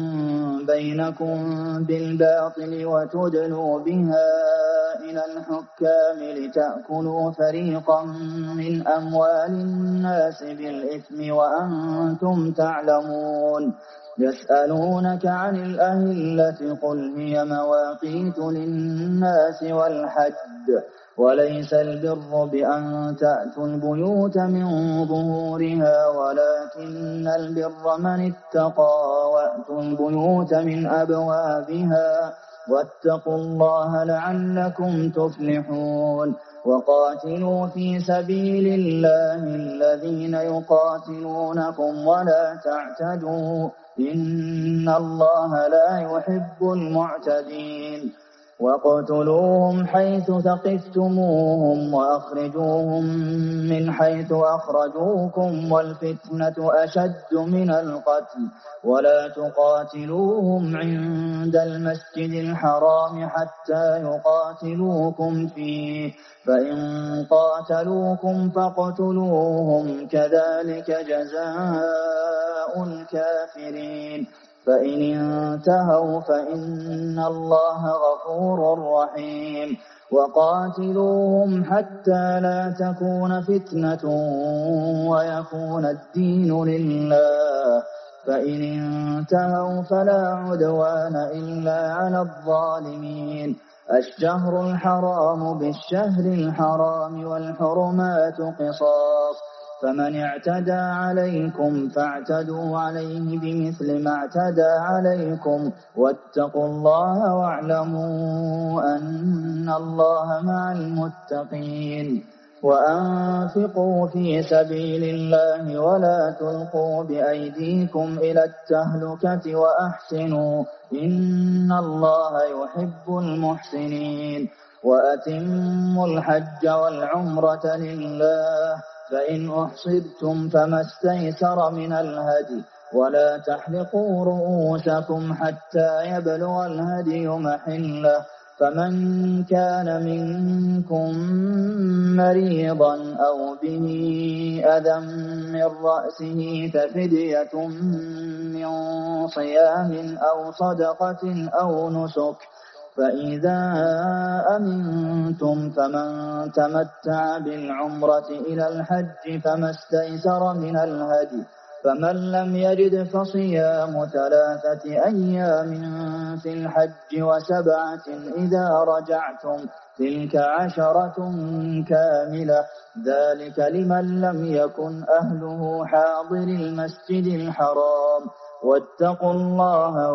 بينكم بالباطل وتدلوا بها إلى الحكام لتأكلوا فريقا من أموال الناس بالإثم وأنتم تعلمون يسألونك عن الأهلة قل هي مواقيت للناس والحج وليس البر بأن تأتوا البيوت من ظهورها ولكن البر من اتقى وأتوا البيوت من أبوابها واتقوا الله لعلكم تفلحون وقاتلوا في سبيل الله الذين يقاتلونكم ولا تعتدوا إن الله لا يحب المعتدين واقتلوهم حيث ثقفتموهم وأخرجوهم من حيث أخرجوكم والفتنة أشد من القتل ولا تقاتلوهم عند المسجد الحرام حتى يقاتلوكم فيه فإن قاتلوكم فاقتلوهم كذلك جزاء الكافرين فإن انتهوا فإن الله غفور رحيم وقاتلوهم حتى لا تكون فتنة ويكون الدين لله فإن انتهوا فلا عدوان إلا على الظالمين الشهر الحرام بالشهر الحرام والحرمات قصاص فمن اعتدى عليكم فاعتدوا عليه بمثل ما اعتدى عليكم واتقوا الله واعلموا أن الله مع المتقين وأنفقوا في سبيل الله ولا تلقوا بأيديكم إلى التهلكة وأحسنوا إن الله يحب المحسنين وأتموا الحج والعمرة لله فإن أحصرتم فما استيسر من الهدي ولا تحلقوا رؤوسكم حتى يبلغ الهدي محله فمن كان منكم مريضا أو به أذى من رأسه ففدية من صيام أو صدقة أو نسك فإذا أمنتم فمن تمتع بالعمرة إلى الحج فما استيسر من الهدي فمن لم يجد فصيام ثلاثة أيام في الحج وسبعة إذا رجعتم تلك عشرة كاملة ذلك لمن لم يكن أهله حاضر المسجد الحرام واتقوا الله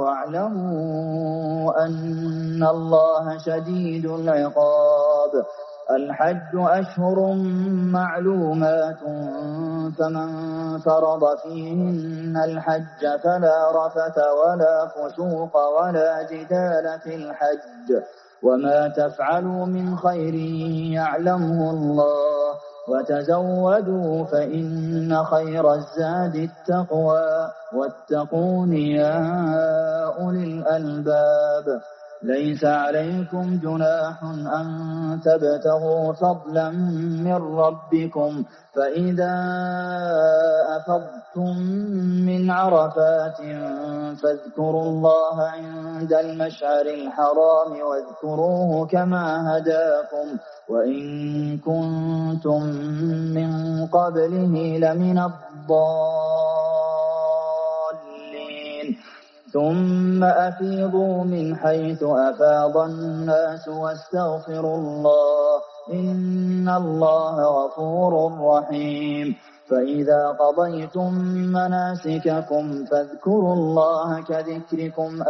واعلموا أن الله شديد العقاب الحج أشهر معلومات فمن فرض فيهن الحج فلا رفث ولا فسوق ولا جدال في الحج وما تفعلوا من خير يعلمه الله وتزودوا فإن خير الزاد التقوى واتقون يا أولي الألباب ليس عليكم جناح أن تبتغوا فضلا من ربكم فإذا أفضتم من عرفات فاذكروا الله عند المشعر الحرام واذكروه كما هداكم وإن كنتم من قبله لمن الضالين ثم أفيضوا من حيث أفاض الناس واستغفروا الله إن الله غفور رحيم فإذا قضيتم مناسككم فاذكروا الله كذكركم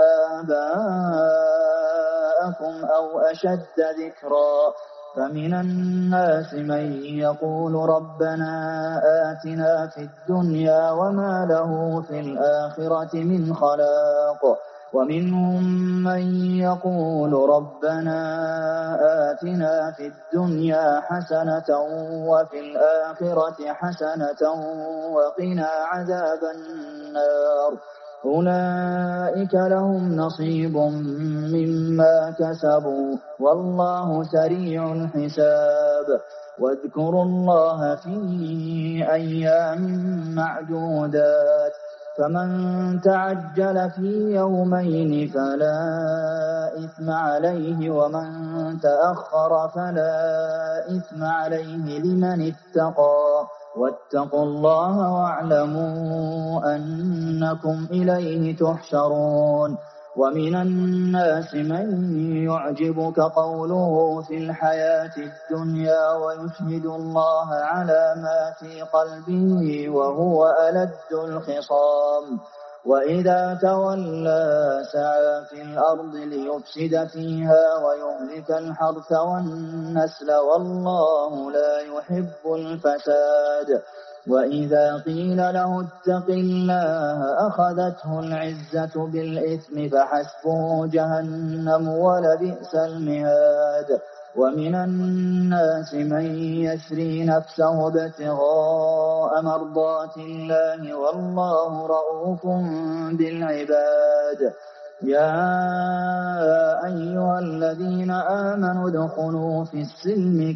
آباءكم أو أشد ذكرا فمن الناس من يقول ربنا آتنا في الدنيا وما له في الآخرة من خلاق ومنهم من يقول ربنا آتنا في الدنيا حسنة وفي الآخرة حسنة وقنا عذاب النار أولئك لهم نصيب مما كسبوا والله سريع الحساب واذكروا الله في أيام معدودات فمن تعجل في يومين فلا إثم عليه ومن تأخر فلا إثم عليه لمن اتقى واتقوا الله واعلموا أنكم إليه تحشرون ومن الناس من يعجبك قوله في الحياة الدنيا ويشهد الله على ما في قلبه وهو ألد الخصام وإذا تولى سعى في الأرض ليفسد فيها ويهلك الحرث والنسل والله لا يحب الفساد وإذا قيل له اتق الله أخذته العزة بالإثم فحسبه جهنم ولبئس المهاد ومن الناس من يشري نفسه ابتغاء مرضات الله والله رءوف بالعباد يا أيها الذين آمنوا ادخلوا في السلم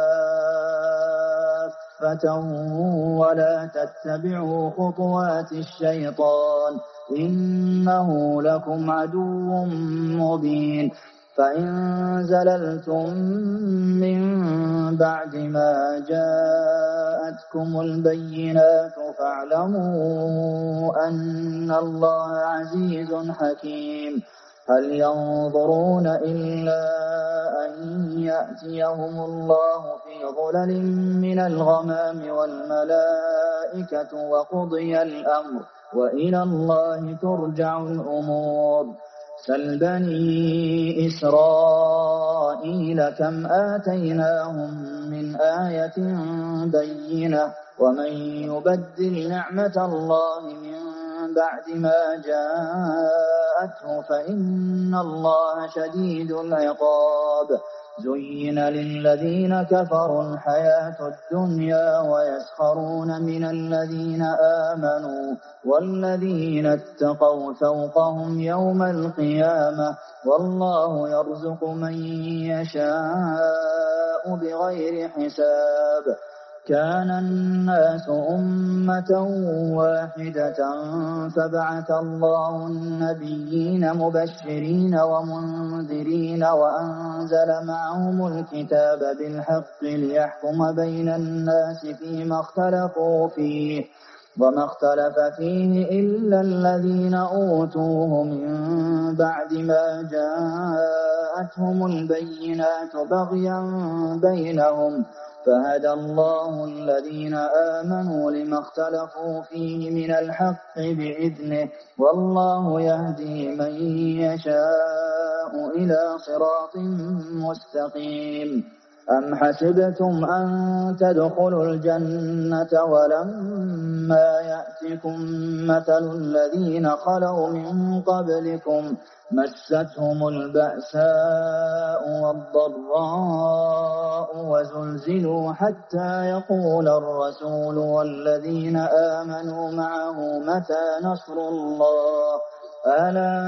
كافة ولا تتبعوا خطوات الشيطان إنه لكم عدو مبين فإن زللتم من بعد ما جاءتكم البينات فاعلموا أن الله عزيز حكيم هل ينظرون إلا أن يأتيهم الله في ظلل من الغمام والملائكة وقضي الأمر وإلى الله ترجع الأمور سل بني إسرائيل كم آتيناهم من آية بينة ومن يبدل نعمة الله من بعد ما جاءته فإن الله شديد العقاب زين للذين كفروا الحياة الدنيا ويسخرون من الذين آمنوا والذين اتقوا فوقهم يوم القيامة والله يرزق من يشاء بغير حساب كان الناس أمة واحدة فبعث الله النبيين مبشرين ومنذرين وأنزل معهم الكتاب بالحق ليحكم بين الناس فيما اختلفوا فيه وما اختلف فيه إلا الذين أوتوه من بعد ما جاءتهم البينات بغيا بينهم فهدى الله الذين آمنوا لما اختلفوا فيه من الحق بإذنه والله يهدي من يشاء إلى صراط مستقيم أم حسبتم أن تدخلوا الجنة ولما يأتكم مثل الذين خلوا من قبلكم مستهم البأساء والضراء وزلزلوا حتى يقول الرسول والذين آمنوا معه متى نصر الله ألا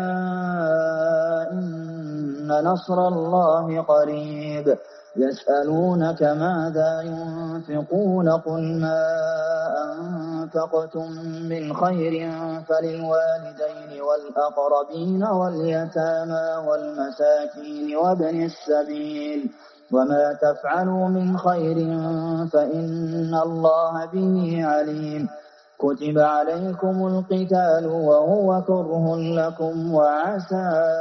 إن نصر الله قريب يسألونك ماذا ينفقون قل ما أنفقتم من خير فللوالدين والأقربين واليتامى والمساكين وابن السبيل وما تفعلوا من خير فإن الله به عليم كتب عليكم القتال وهو كره لكم وعسى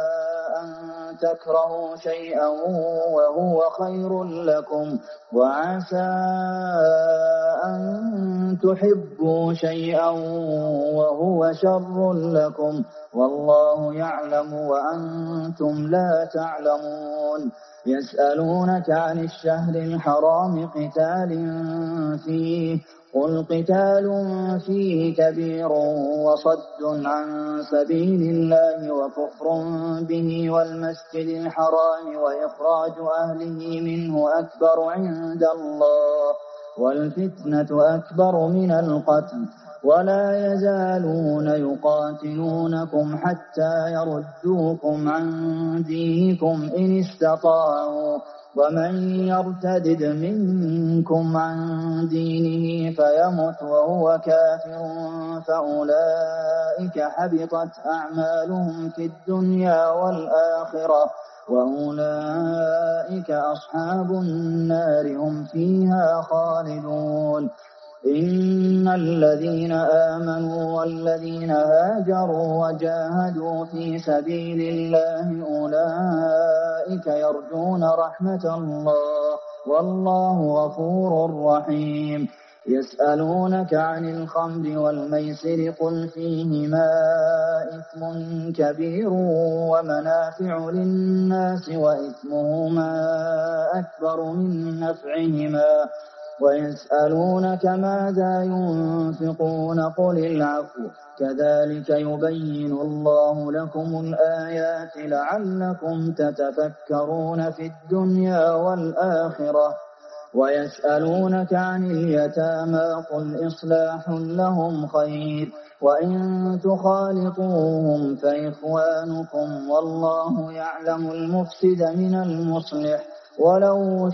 تكرهوا شيئا وهو خير لكم وعسى أن تحبوا شيئا وهو شر لكم والله يعلم وأنتم لا تعلمون يسألونك عن الشهر الحرام قتال فيه قل قتال فيه كبير وصد عن سبيل الله وكفر به والمسجد الحرام وإخراج أهله منه أكبر عند الله والفتنة أكبر من القتل ولا يزالون يقاتلونكم حتى يردوكم عن دينكم إن استطاعوا ومن يرتدد منكم عن دينه فيمت وهو كافر فأولئك حبطت أعمالهم في الدنيا والآخرة وأولئك أصحاب النار هم فيها خالدون. إن الذين آمنوا والذين هاجروا وجاهدوا في سبيل الله أولئك يرجون رحمة الله والله غفور رحيم. يسألونك عن الخمر والميسر قل فيهما إثم كبير ومنافع للناس وإثمهما أكبر من نفعهما ويسألونك ماذا ينفقون قل العفو كذلك يبين الله لكم الآيات لعلكم تتفكرون في الدنيا والآخرة. ويسألونك عن اليتامى قل إصلاح لهم خير وإن تخالطوهم فإخوانكم والله يعلم المفسد من المصلح ولو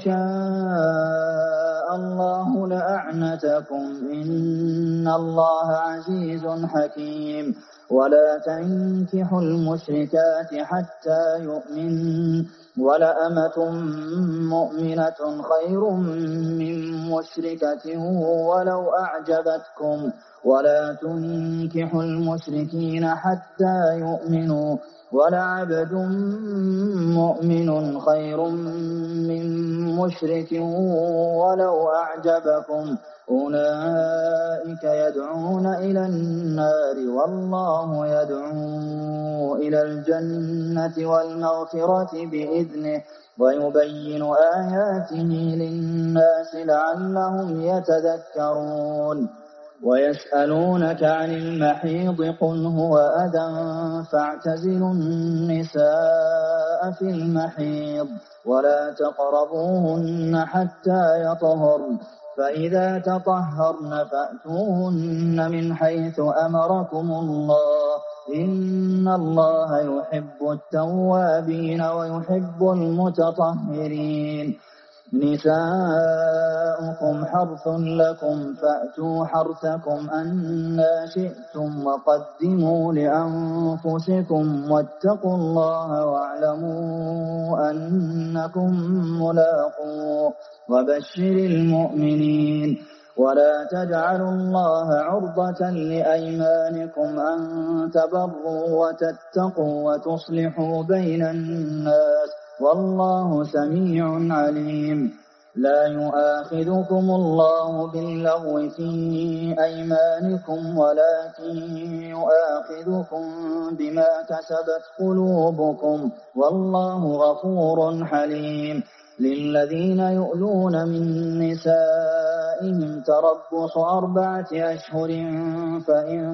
شاء الله لأعنتكم إن الله عزيز حكيم. ولا تنكحوا المشركات حتى يؤمنوا ولأمة مؤمنة خير من مشركة ولو أعجبتكم ولا تنكحوا المشركين حتى يؤمنوا ولعبد مؤمن خير من مشرك ولو أعجبكم أولئك يدعون إلى النار والله يدعو إلى الجنة والمغفرة بإذنه ويبين آياته للناس لعلهم يتذكرون. ويسألونك عن المحيض قل هو أذى فاعتزلوا النساء في المحيض ولا تقربوهن حتى يطهرن فإذا تطهرن فأتوهن من حيث أمركم الله إن الله يحب التوابين ويحب المتطهرين. نساؤكم حرث لكم فأتوا حرثكم أنى شئتم وقدموا لأنفسكم واتقوا الله واعلموا أنكم ملاقوه وبشر المؤمنين. ولا تجعلوا الله عرضة لأيمانكم أن تبروا وتتقوا وتصلحوا بين الناس والله سميع عليم. لا يؤاخذكم الله باللغو في أيمانكم ولكن يؤاخذكم بما كسبت قلوبكم والله غفور حليم. للذين يؤلون من نسائهم تربص أربعة أشهر فإن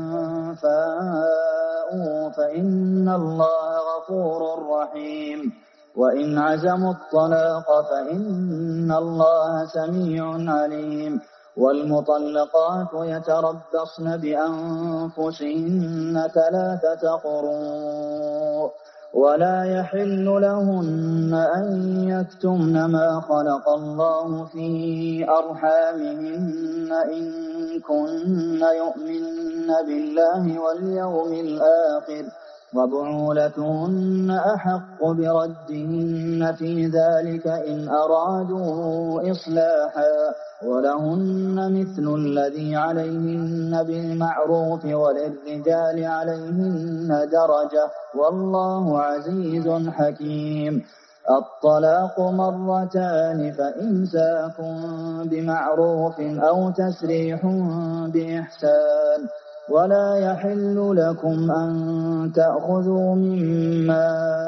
فاءوا فإن الله غفور رحيم. وإن عزموا الطلاق فإن الله سميع عليم. والمطلقات يتربصن بأنفسهن ثلاثة قروء ولا يحل لهن أن يكتمن ما خلق الله في أرحامهن إن كن يؤمن بالله واليوم الآخر وبعولتهن أحق بردهن في ذلك إن أرادوا إصلاحا ولهن مثل الذي عليهن بالمعروف وللرجال عليهن درجة والله عزيز حكيم. الطلاق مرتان فإمساك بمعروف أو تسريح بإحسان ولا يحل لكم أن تأخذوا مما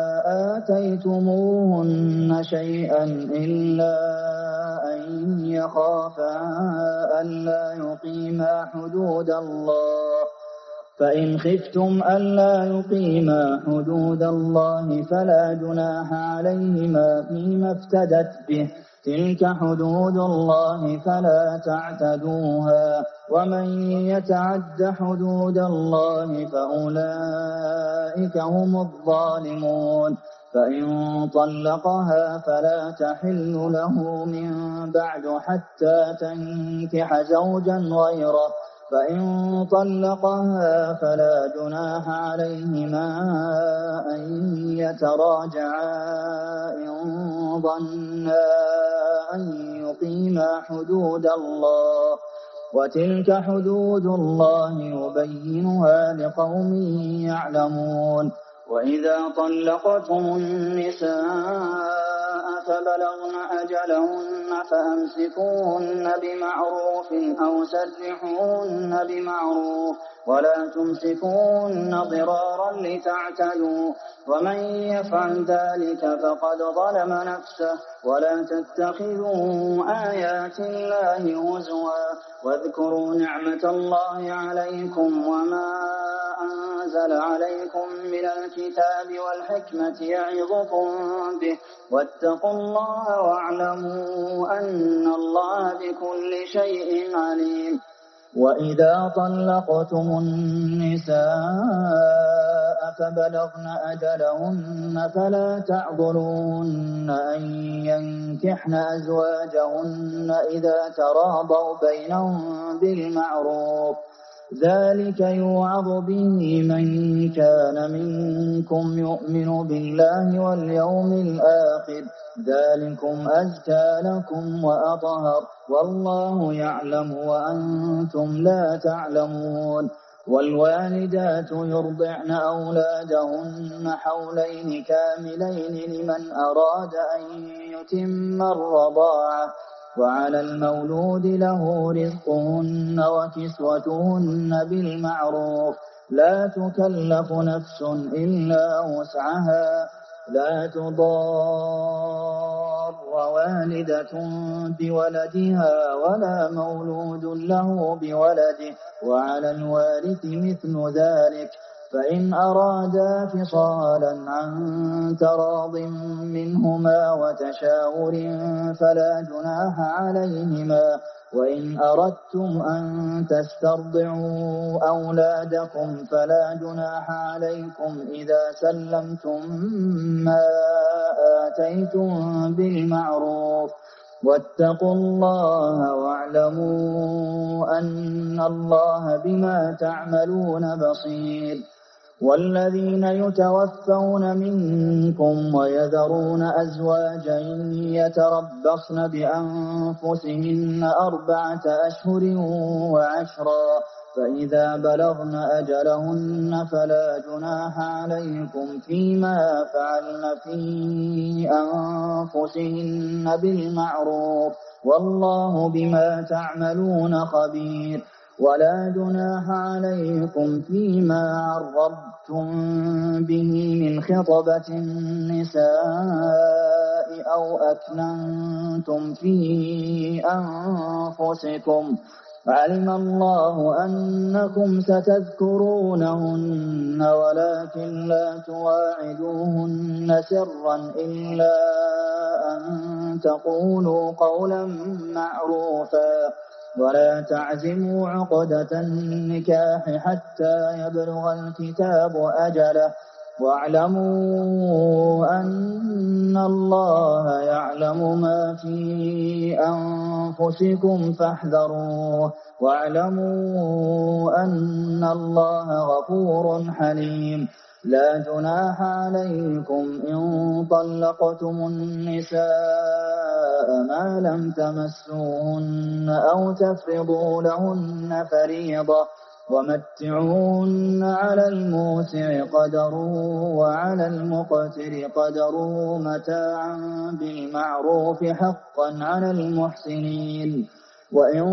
آتيتموهن شيئا إلا أن يخافا ألا يقيما حدود الله فإن خفتم ألا يقيما حدود الله فلا جناح عليهما فيما افتدت به تلك حدود الله فلا تعتدوها ومن يتعد حدود الله فأولئك هم الظالمون. فإن طلقها فلا تحل له من بعد حتى تنكح زوجا غيره. فإن طلقها فلا جناح عليهما أن يتراجعا إن ظنا أن يقيما حدود الله، وتلك حدود الله يبينها لقوم يعلمون. وإذا طلقتم النساء فبلغن أجلهن فأمسكوهن بمعروف أو سرحوهن بمعروف، ولا تمسكوهن ضرارا لتعتدوا، ومن يفعل ذلك فقد ظلم نفسه. ولا تتخذوا آيات الله هزوا، واذكروا نعمة الله عليكم وما أنزل عليكم من الكتاب والحكمة يعظكم به، واتقوا الله واعلموا أن الله بكل شيء عليم. وإذا طلقتم النساء فبلغن أجلهن فلا تعضلوهن أن ينكحن أزواجهن إذا تراضوا بينهم بالمعروف، ذلك يوعظ به من كان منكم يؤمن بالله واليوم الآخر، ذلكم أزكى لكم وأطهر، والله يعلم وأنتم لا تعلمون. والوالدات يرضعن أولادهن حولين كاملين لمن أراد أن يتم الرضاعة، وعلى المولود له رزقهن وكسوتهن بالمعروف، لا تكلف نفس إلا وسعها، لا تضار والدة بولدها ولا مولود له بولده، وعلى الوارث مثل ذلك. فإن أرادا فصالا عن تراض منهما وتشاور فلا جناح عليهما. وإن أردتم أن تسترضعوا أولادكم فلا جناح عليكم إذا سلمتم ما آتيتم بالمعروف، واتقوا الله واعلموا أن الله بما تعملون بصير. والذين يتوفون منكم ويذرون أزواجا يتربصن بأنفسهن أربعة أشهر وعشرا، فإذا بلغن أجلهن فلا جناح عليكم فيما فعلن في أنفسهن بالمعروف، والله بما تعملون خبير. ولا جناح عليكم فيما عرضتم به من خطبة النساء أو أكننتم في أنفسكم، علم الله أنكم ستذكرونهن ولكن لا تواعدوهن سرا إلا أن تقولوا قولا معروفا، ولا تعزموا عقدة النكاح حتى يبلغ الكتاب أجله، واعلموا أن الله يعلم ما في أنفسكم فاحذروه، واعلموا أن الله غفور حليم. لا جناح عليكم إن طلقتم النساء ما لم تمسوهن أو تفرضوا لهن فريضة، ومتعوهن على الموسع قدره وعلى المقتر قدره متاعا بالمعروف حقا على المحسنين. وإن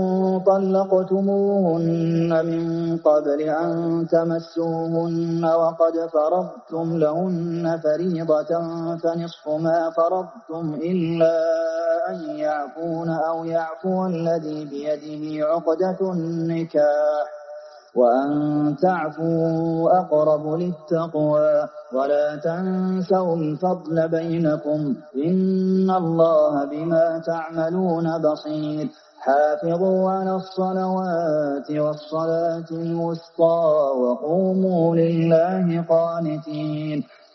طلقتموهن من قبل أن تمسوهن وقد فرضتم لهن فريضة فنصف ما فرضتم إلا أن يعفون أو يعفو الذي بيده عقدة النكاح، وأن تعفوا أقرب للتقوى، ولا تنسوا الفضل بينكم، إن الله بما تعملون بصير. حافظوا على الصلوات والصلاة الوسطى وقوموا لله قانتين.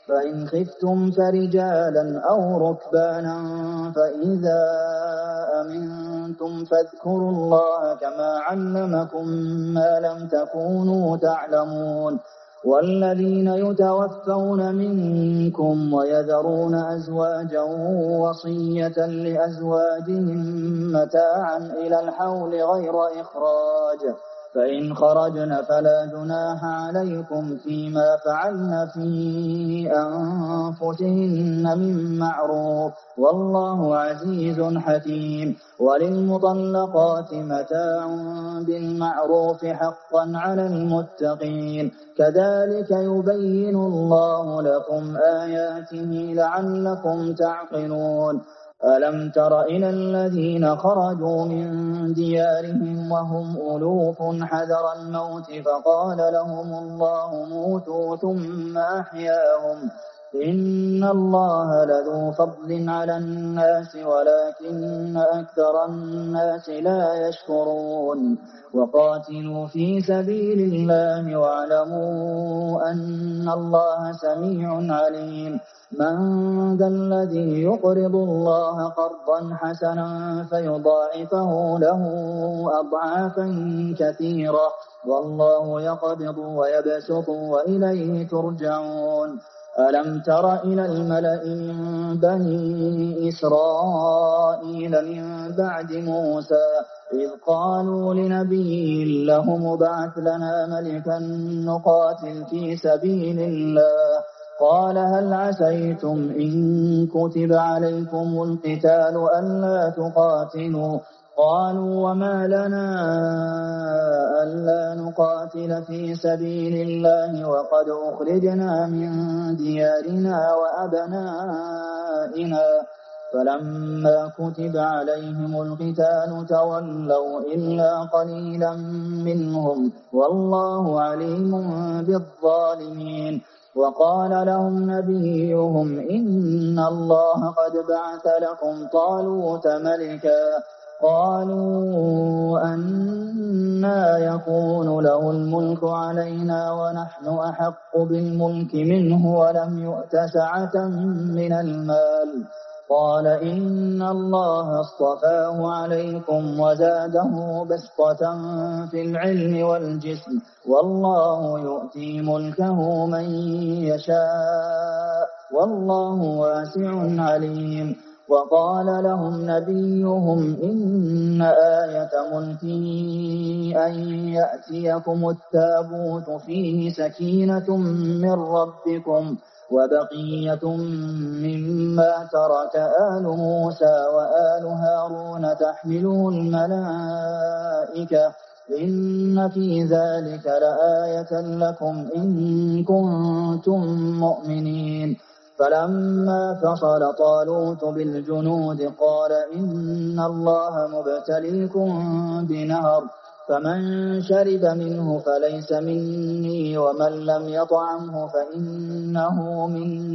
فإن خفتم فرجالا أو ركبانا فإذا أمنتم فاذكروا الله كما علمكم ما لم تكونوا تعلمون والذين يتوفون منكم ويذرون أزواجا وصية لأزواجهم متاعا إلى الحول غير إخراج فإن خرجن فلا جناح عليكم فيما فعلن في أنفسهن من معروف والله عزيز حكيم وللمطلقات متاع بالمعروف حقا على المتقين كذلك يبين الله لكم آياته لعلكم تعقلون ألم تر إلى الذين خرجوا من ديارهم وهم ألوف حذر الموت فقال لهم الله موتوا ثم أحياهم إن الله لذو فضل على الناس ولكن أكثر الناس لا يشكرون وقاتلوا في سبيل الله واعلموا أن الله سميع عليم من ذا الذي يقرض الله قرضا حسنا فيضاعفه له أضعافا كثيرة والله يقبض ويبسط وإليه ترجعون ألم تر إلى الملأ من بني إسرائيل من بعد موسى إذ قالوا لنبي له مبعث لنا ملكا نقاتل في سبيل الله قال هل عسيتم إن كتب عليكم القتال ألا تقاتلوا قالوا وما لنا ألا نقاتل في سبيل الله وقد أخرجنا من ديارنا وأبنائنا فلما كتب عليهم القتال تولوا إلا قليلا منهم والله عليم بالظالمين وقال لهم نبيهم إن الله قد بعث لكم طالوت ملكا قالوا أنى يكون له الملك علينا ونحن أحق بالملك منه ولم يؤت سعة من المال قال إن الله اصطفاه عليكم وزاده بسطة في العلم والجسم والله يؤتي ملكه من يشاء والله واسع عليم وقال لهم نبيهم إن آية ملكه أن يأتيكم التابوت فيه سكينة من ربكم وبقية مما ترك آل موسى وآل هارون تحمله الملائكة إن في ذلك لآية لكم إن كنتم مؤمنين فلما فصل طالوت بالجنود قال إن الله مبتليكم بنهر فمن شرب منه فليس مني ومن لم يطعمه فإنه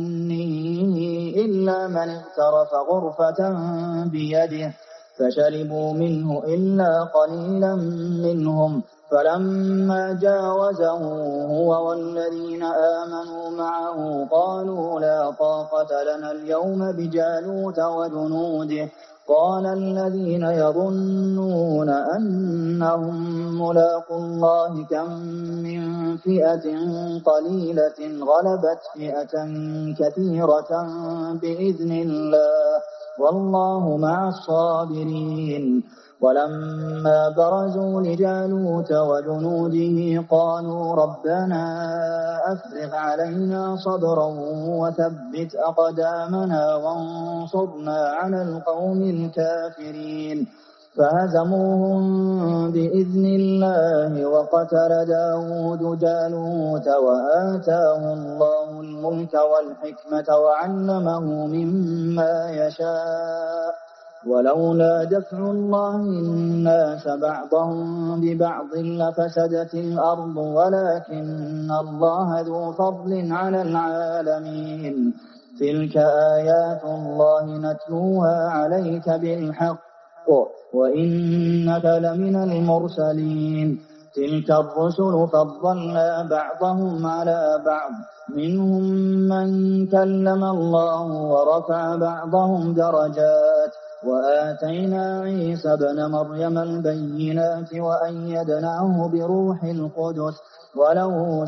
مني إلا من اغترف غرفة بيده فشربوا منه إلا قليلا منهم فلما جاوزه هو والذين آمنوا معه قالوا لا طاقة لنا اليوم بجالوت وجنوده قال الذين يظنون أنهم ملاقو الله كم من فئة قليلة غلبت فئة كثيرة بإذن الله والله مع الصابرين ولما برزوا لجالوت وجنوده قالوا ربنا أفرغ علينا صبرا وثبت أقدامنا وانصرنا على القوم الكافرين فهزموهم بإذن الله وقتل داود جالوت وآتاه الله الملك والحكمة وعلمه مما يشاء ولولا دفع الله الناس بعضهم ببعض لفسدت الأرض ولكن الله ذو فضل على العالمين تلك آيات الله نتلوها عليك بالحق وإنك لمن المرسلين تلك الرسل فضلنا بعضهم على بعض منهم من كلم الله ورفع بعضهم درجات وآتينا عيسى ابن مريم البينات وأيدناه بروح القدس ولو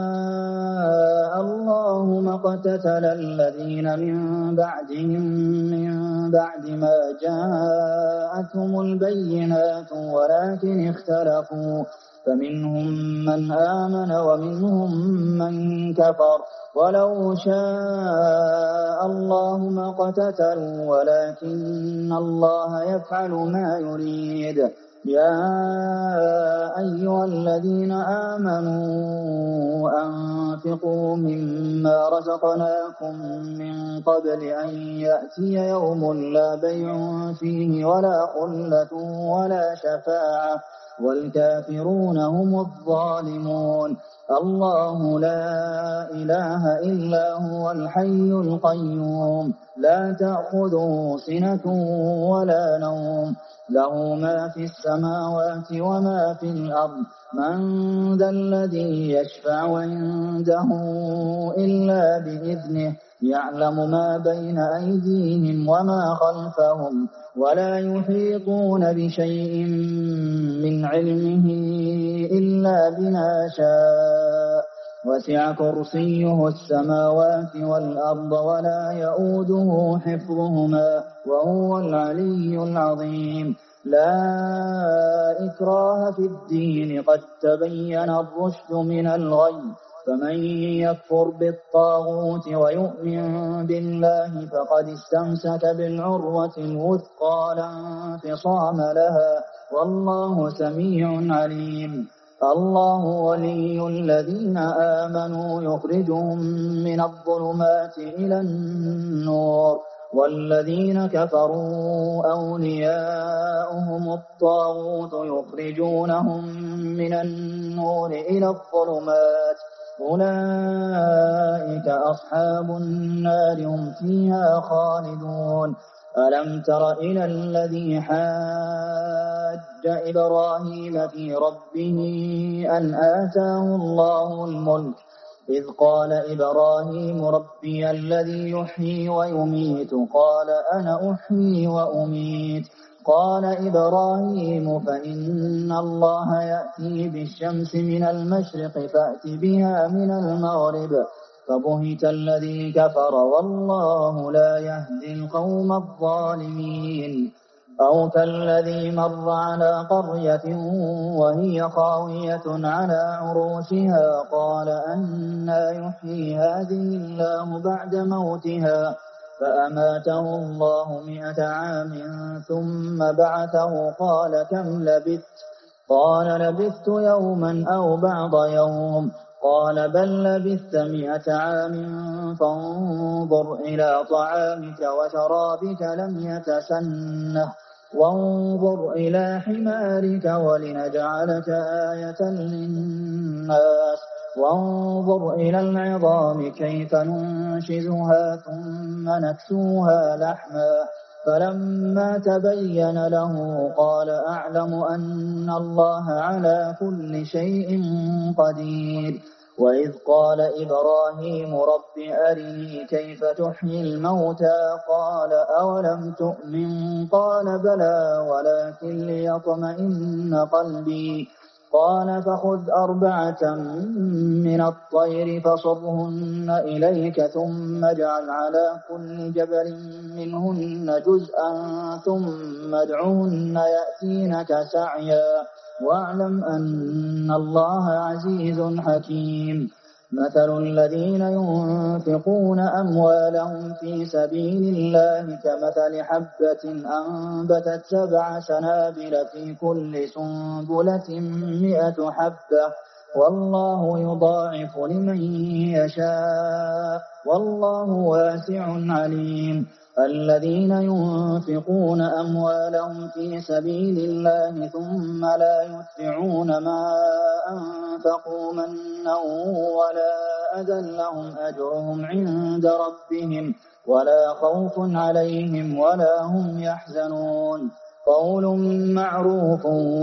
شاء الله ما اقتتل الذين من بعدهم من بعد ما جاءتهم البينات ولكن اختلفوا فمنهم من آمن ومنهم من كفر ولو شاء الله ما اقتتلوا ولكن الله يفعل ما يريد يا أيها الذين آمنوا أنفقوا مما رزقناكم من قبل أن يأتي يوم لا بيع فيه ولا خلة ولا شفاعة والكافرون هم الظالمون الله لا إله إلا هو الحي القيوم لا تأخذه سنة ولا نوم له ما في السماوات وما في الأرض من ذا الذي يشفع عنده إلا بإذنه يعلم ما بين أيديهم وما خلفهم ولا يحيطون بشيء من علمه إلا بما شاء وسع كرسيه السماوات والأرض ولا يئوده حفظهما وهو العلي العظيم لا إكراه في الدين قد تبين الرشد من الغي فمن يكفر بالطاغوت ويؤمن بالله فقد استمسك بالعروة الوثقى لا انفصام لها والله سميع عليم الله ولي الذين آمنوا يخرجهم من الظلمات إلى النور والذين كفروا أولياؤهم الطاغوت يخرجونهم من النور إلى الظلمات أولئك أصحاب النار هم فيها خالدون ألم تر إلى الذي حاج إبراهيم في ربه أن آتاه الله الملك إذ قال إبراهيم ربي الذي يحيي ويميت قال أنا أحيي وأميت قال إبراهيم فإن الله يأتي بالشمس من المشرق فأت بها من المغرب فبهت الذي كفر والله لا يهدي القوم الظالمين أو كالذي مر على قرية وهي خاوية على عروشها قال أنى يحيي هذه الله بعد موتها فأماته الله مئة عام ثم بعثه قال كم لبثت قال لبثت يوما أو بعض يوم قال بل لبثت مئة عام فانظر إلى طعامك وشرابك لم يتسنه وانظر إلى حمارك ولنجعلك آية للناس وانظر إلى العظام كيف ننشزها ثم نكسوها لحما فلما تبين له قال أعلم أن الله على كل شيء قدير وإذ قال إبراهيم رب أرني كيف تحيي الموتى قال أولم تؤمن قال بلى ولكن ليطمئن قلبي قال فخذ أربعة من الطير فصرهن إليك ثم اجعل على كل جبل منهن جزءا ثم ادعهن يأتينك سعيا واعلم أن الله عزيز حكيم مثل الذين ينفقون أموالهم في سبيل الله كمثل حبة أنبتت سبع سنابل في كل سنبلة مئة حبة والله يضاعف لمن يشاء والله واسع عليم الذين ينفقون أموالهم في سبيل الله ثم لا يتبعون ما أنفقوا منا ولا أذى لهم أجرهم عند ربهم ولا خوف عليهم ولا هم يحزنون قول معروف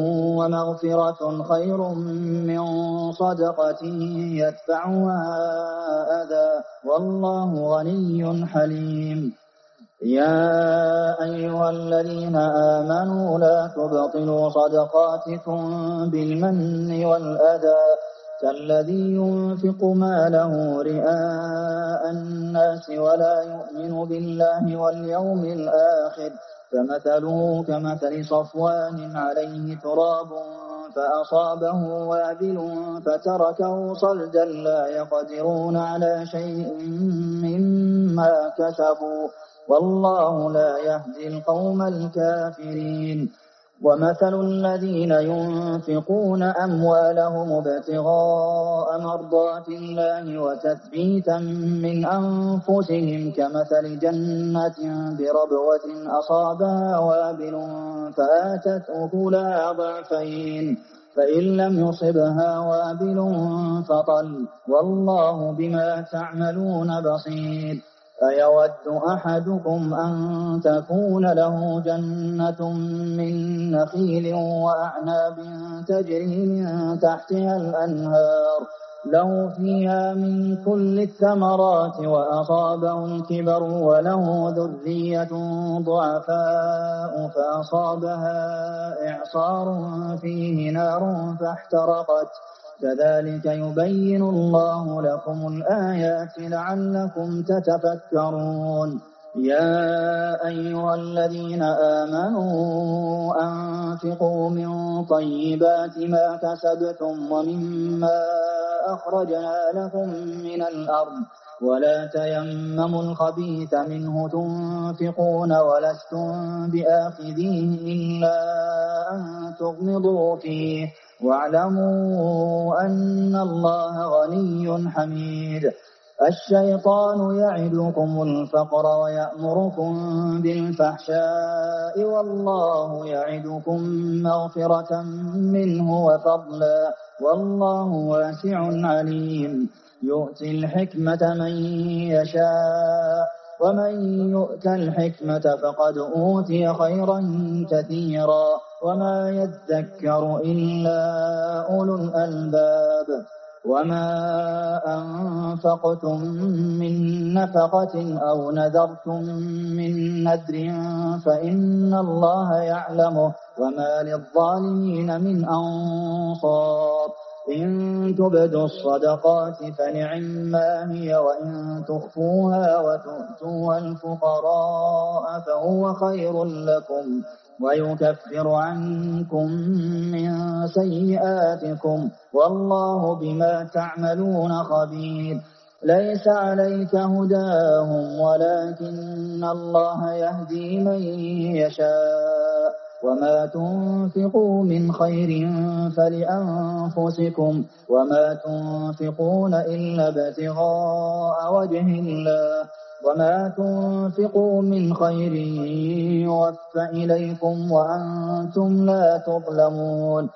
ومغفرة خير من صدقة يتبعها أذى والله غني حليم. يا أيها الذين آمنوا لا تبطلوا صدقاتكم بالمن والأذى كالذي ينفق ماله رئاء الناس ولا يؤمن بالله واليوم الآخر فمثله كمثل صفوان عليه تراب فأصابه وابل فتركه صلدا لا يقدرون على شيء مما كسبوا والله لا يهدي القوم الكافرين. ومثل الذين ينفقون أموالهم ابتغاء مرضات الله وتثبيتا من أنفسهم كمثل جنة بربوة أصابها وابل فآتت أكلها ضعفين فإن لم يصبها وابل فطل والله بما تعملون بصير. أيود أحدكم أن تكون له جنة من نخيل وأعناب تجري من تحتها الأنهار له فيها من كل الثمرات وأصابه الكبر وله ذرية ضعفاء فأصابها إعصار فيه نار فاحترقت كذلك يبين الله لكم الآيات لعلكم تتفكرون. يا أيها الذين آمنوا أنفقوا من طيبات ما كسبتم ومما أخرجنا لكم من الأرض ولا تيمموا الخبيث منه تنفقون ولستم بآخذيه إلا أن تغمضوا فيه واعلموا أن الله غني حميد. الشيطان يعدكم الفقر ويأمركم بالفحشاء والله يعدكم مغفرة منه وفضلا والله واسع عليم. يؤتي الحكمة من يشاء ومن يؤت الحكمة فقد أوتي خيرا كثيرا وما يذكر إلا أولو الألباب. وما أنفقتم من نفقة أو نذرتم من نذر فإن الله يعلمه وما للظالمين من أنصار. إن تبدوا الصدقات فنعما هي وإن تخفوها وتؤتوها الفقراء فهو خير لكم ويكفر عنكم من سيئاتكم والله بما تعملون خبير. ليس عليك هداهم ولكن الله يهدي من يشاء وما تنفقوا من خير فلأنفسكم وما تنفقون إلا ابتغاء وجه الله وما تنفقوا من خير يوفى إليكم وأنتم لا تظلمون.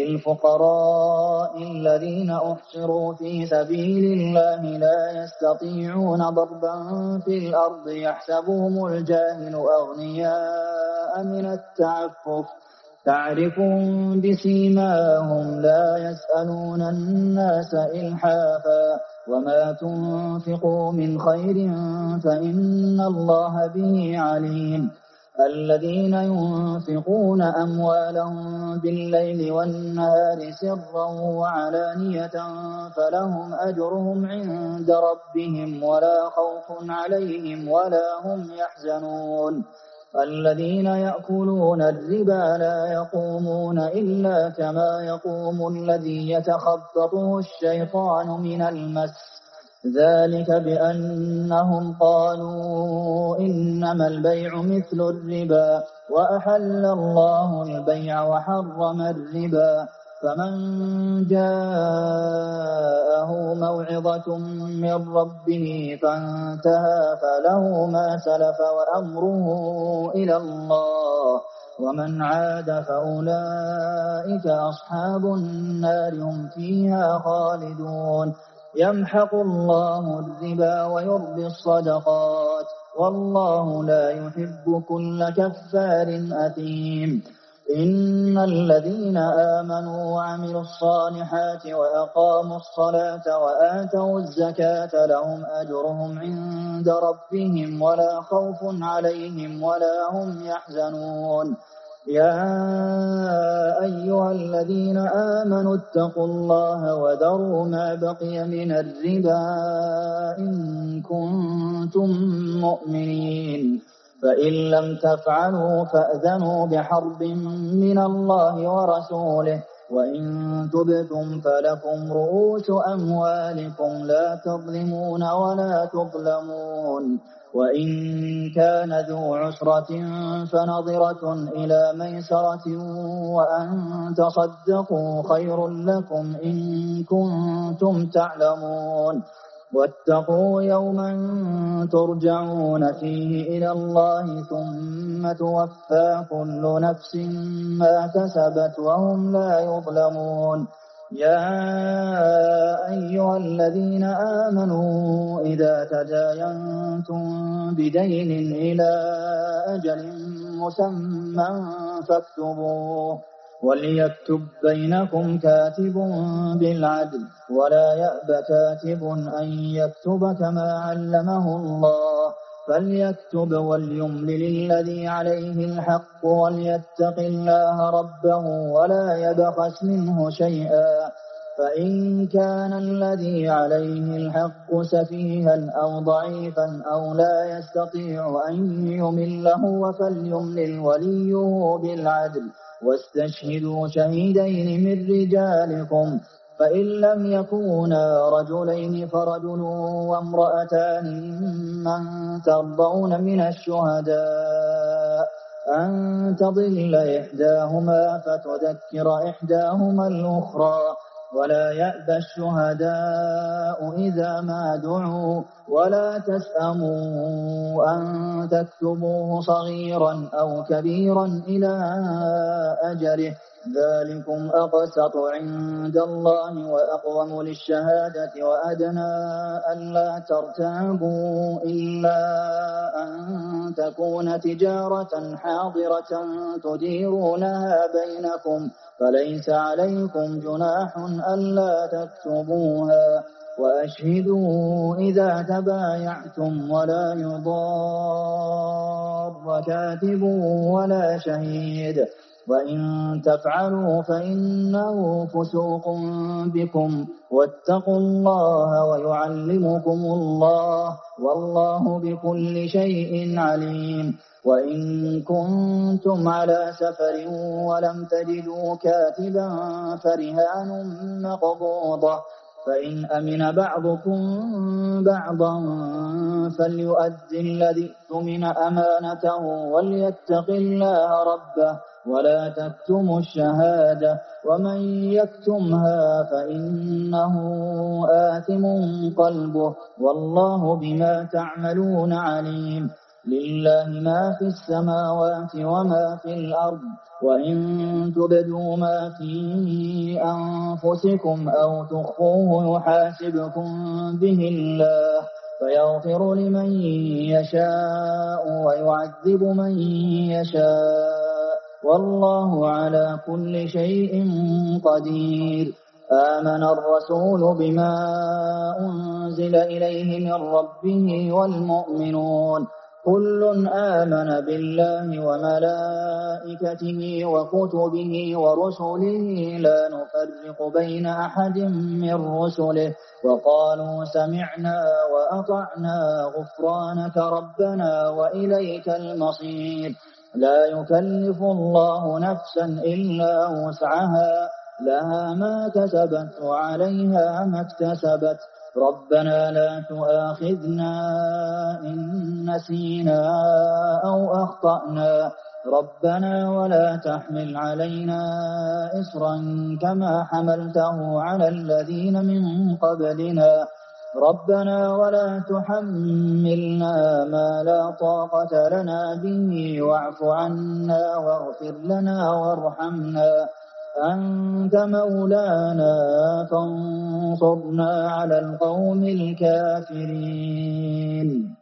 للفقراء الذين أحصروا في سبيل الله لا يستطيعون ضربا في الأرض يحسبهم الجاهل أغنياء من التعفف تعرفهم بسيماهم لا يسألون الناس إلحافا وما تنفقوا من خير فإن الله به عليم. الذين ينفقون أموالهم بالليل والنهار سرا وعلانية فلهم أجرهم عند ربهم ولا خوف عليهم ولا هم يحزنون. الذين يأكلون الربا لا يقومون إلا كما يقوم الذي يتخبطه الشيطان من المس ذلك بأنهم قالوا إنما البيع مثل الربا وأحل الله البيع وحرم الربا. فمن جاءه موعظة من ربه فانتهى فله ما سلف وأمره إلى الله ومن عاد فأولئك أصحاب النار هم فيها خالدون. يمحق الله الربا ويربي الصدقات والله لا يحب كل كفار أثيم. إن الذين آمنوا وعملوا الصالحات وأقاموا الصلاة وآتوا الزكاة لهم أجرهم عند ربهم ولا خوف عليهم ولا هم يحزنون. يا أيها الذين آمنوا اتقوا الله وذروا ما بقي من الربا إن كنتم مؤمنين، فإن لم تفعلوا فأذنوا بحرب من الله ورسوله، وإن تبتم فلكم رؤوس أموالكم لا تظلمون ولا تظلمون. وإن كان ذو عسرة فنظرة إلى ميسرة وأن تصدقوا خير لكم إن كنتم تعلمون. واتقوا يوما ترجعون فيه إلى الله ثم توفى كل نفس ما كسبت وهم لا يظلمون. يا أيها الذين آمنوا إذا تداينتم بدين إلى أجل مسمى فاكتبوه، وليكتب بينكم كاتب بالعدل ولا يأب كاتب أن يكتب كما علمه الله، فليكتب وليملل الذي عليه الحق وليتق الله ربه ولا يبخس منه شيئا، فإن كان الذي عليه الحق سفيها أو ضعيفا أو لا يستطيع أن يمل هو فليملل وليه بالعدل، واستشهدوا شهيدين من رجالكم، فإن لم يكونا رجلين فرجل وامرأتان ممن ترضون من الشهداء أن تضل إحداهما فتذكر إحداهما الأخرى، ولا يأبى الشهداء إذا ما دعوا، ولا تسأموا أن تكتبوه صغيرا أو كبيرا إلى أجله، ذلكم أقسط عند الله وأقوم للشهادة وأدنى ألا ترتابوا إلا أن تكون تجارة حاضرة تديرونها بينكم، فليس عليكم جناح ألا تكتبوها، وأشهدوا إذا تبايعتم ولا يضار كاتب ولا شهيد، وإن تفعلوا فإنه فسوق بكم، واتقوا الله ويعلمكم الله والله بكل شيء عليم. وإن كنتم على سفر ولم تجدوا كاتبا فرهان مقبوضة، فإن أمن بعضكم بعضا فليؤدي الذي اؤتمن أمانته وليتق الله ربه ولا تكتموا الشهادة، ومن يكتمها فإنه آثم قلبه والله بما تعملون عليم. لله ما في السماوات وما في الأرض، وإن تبدوا ما في أنفسكم أو تخفوه يحاسبكم به الله فيغفر لمن يشاء ويعذب من يشاء، والله على كل شيء قدير. آمن الرسول بما أنزل إليه من ربه والمؤمنون كل آمن بالله وملائكته وكتبه ورسله لا نفرق بين أحد من رسله وقالوا سمعنا وأطعنا غفرانك ربنا وإليك المصير. لا يكلف الله نفسا إلا وسعها لها ما كسبت وعليها ما اكتسبت. ربنا لا تؤاخذنا إن نسينا أو أخطأنا ربنا ولا تحمل علينا إصرا كما حملته على الذين من قبلنا ربنا ولا تحملنا ما لا طاقة لنا به واعف عنا واغفر لنا وارحمنا أنت مولانا فانصرنا على القوم الكافرين.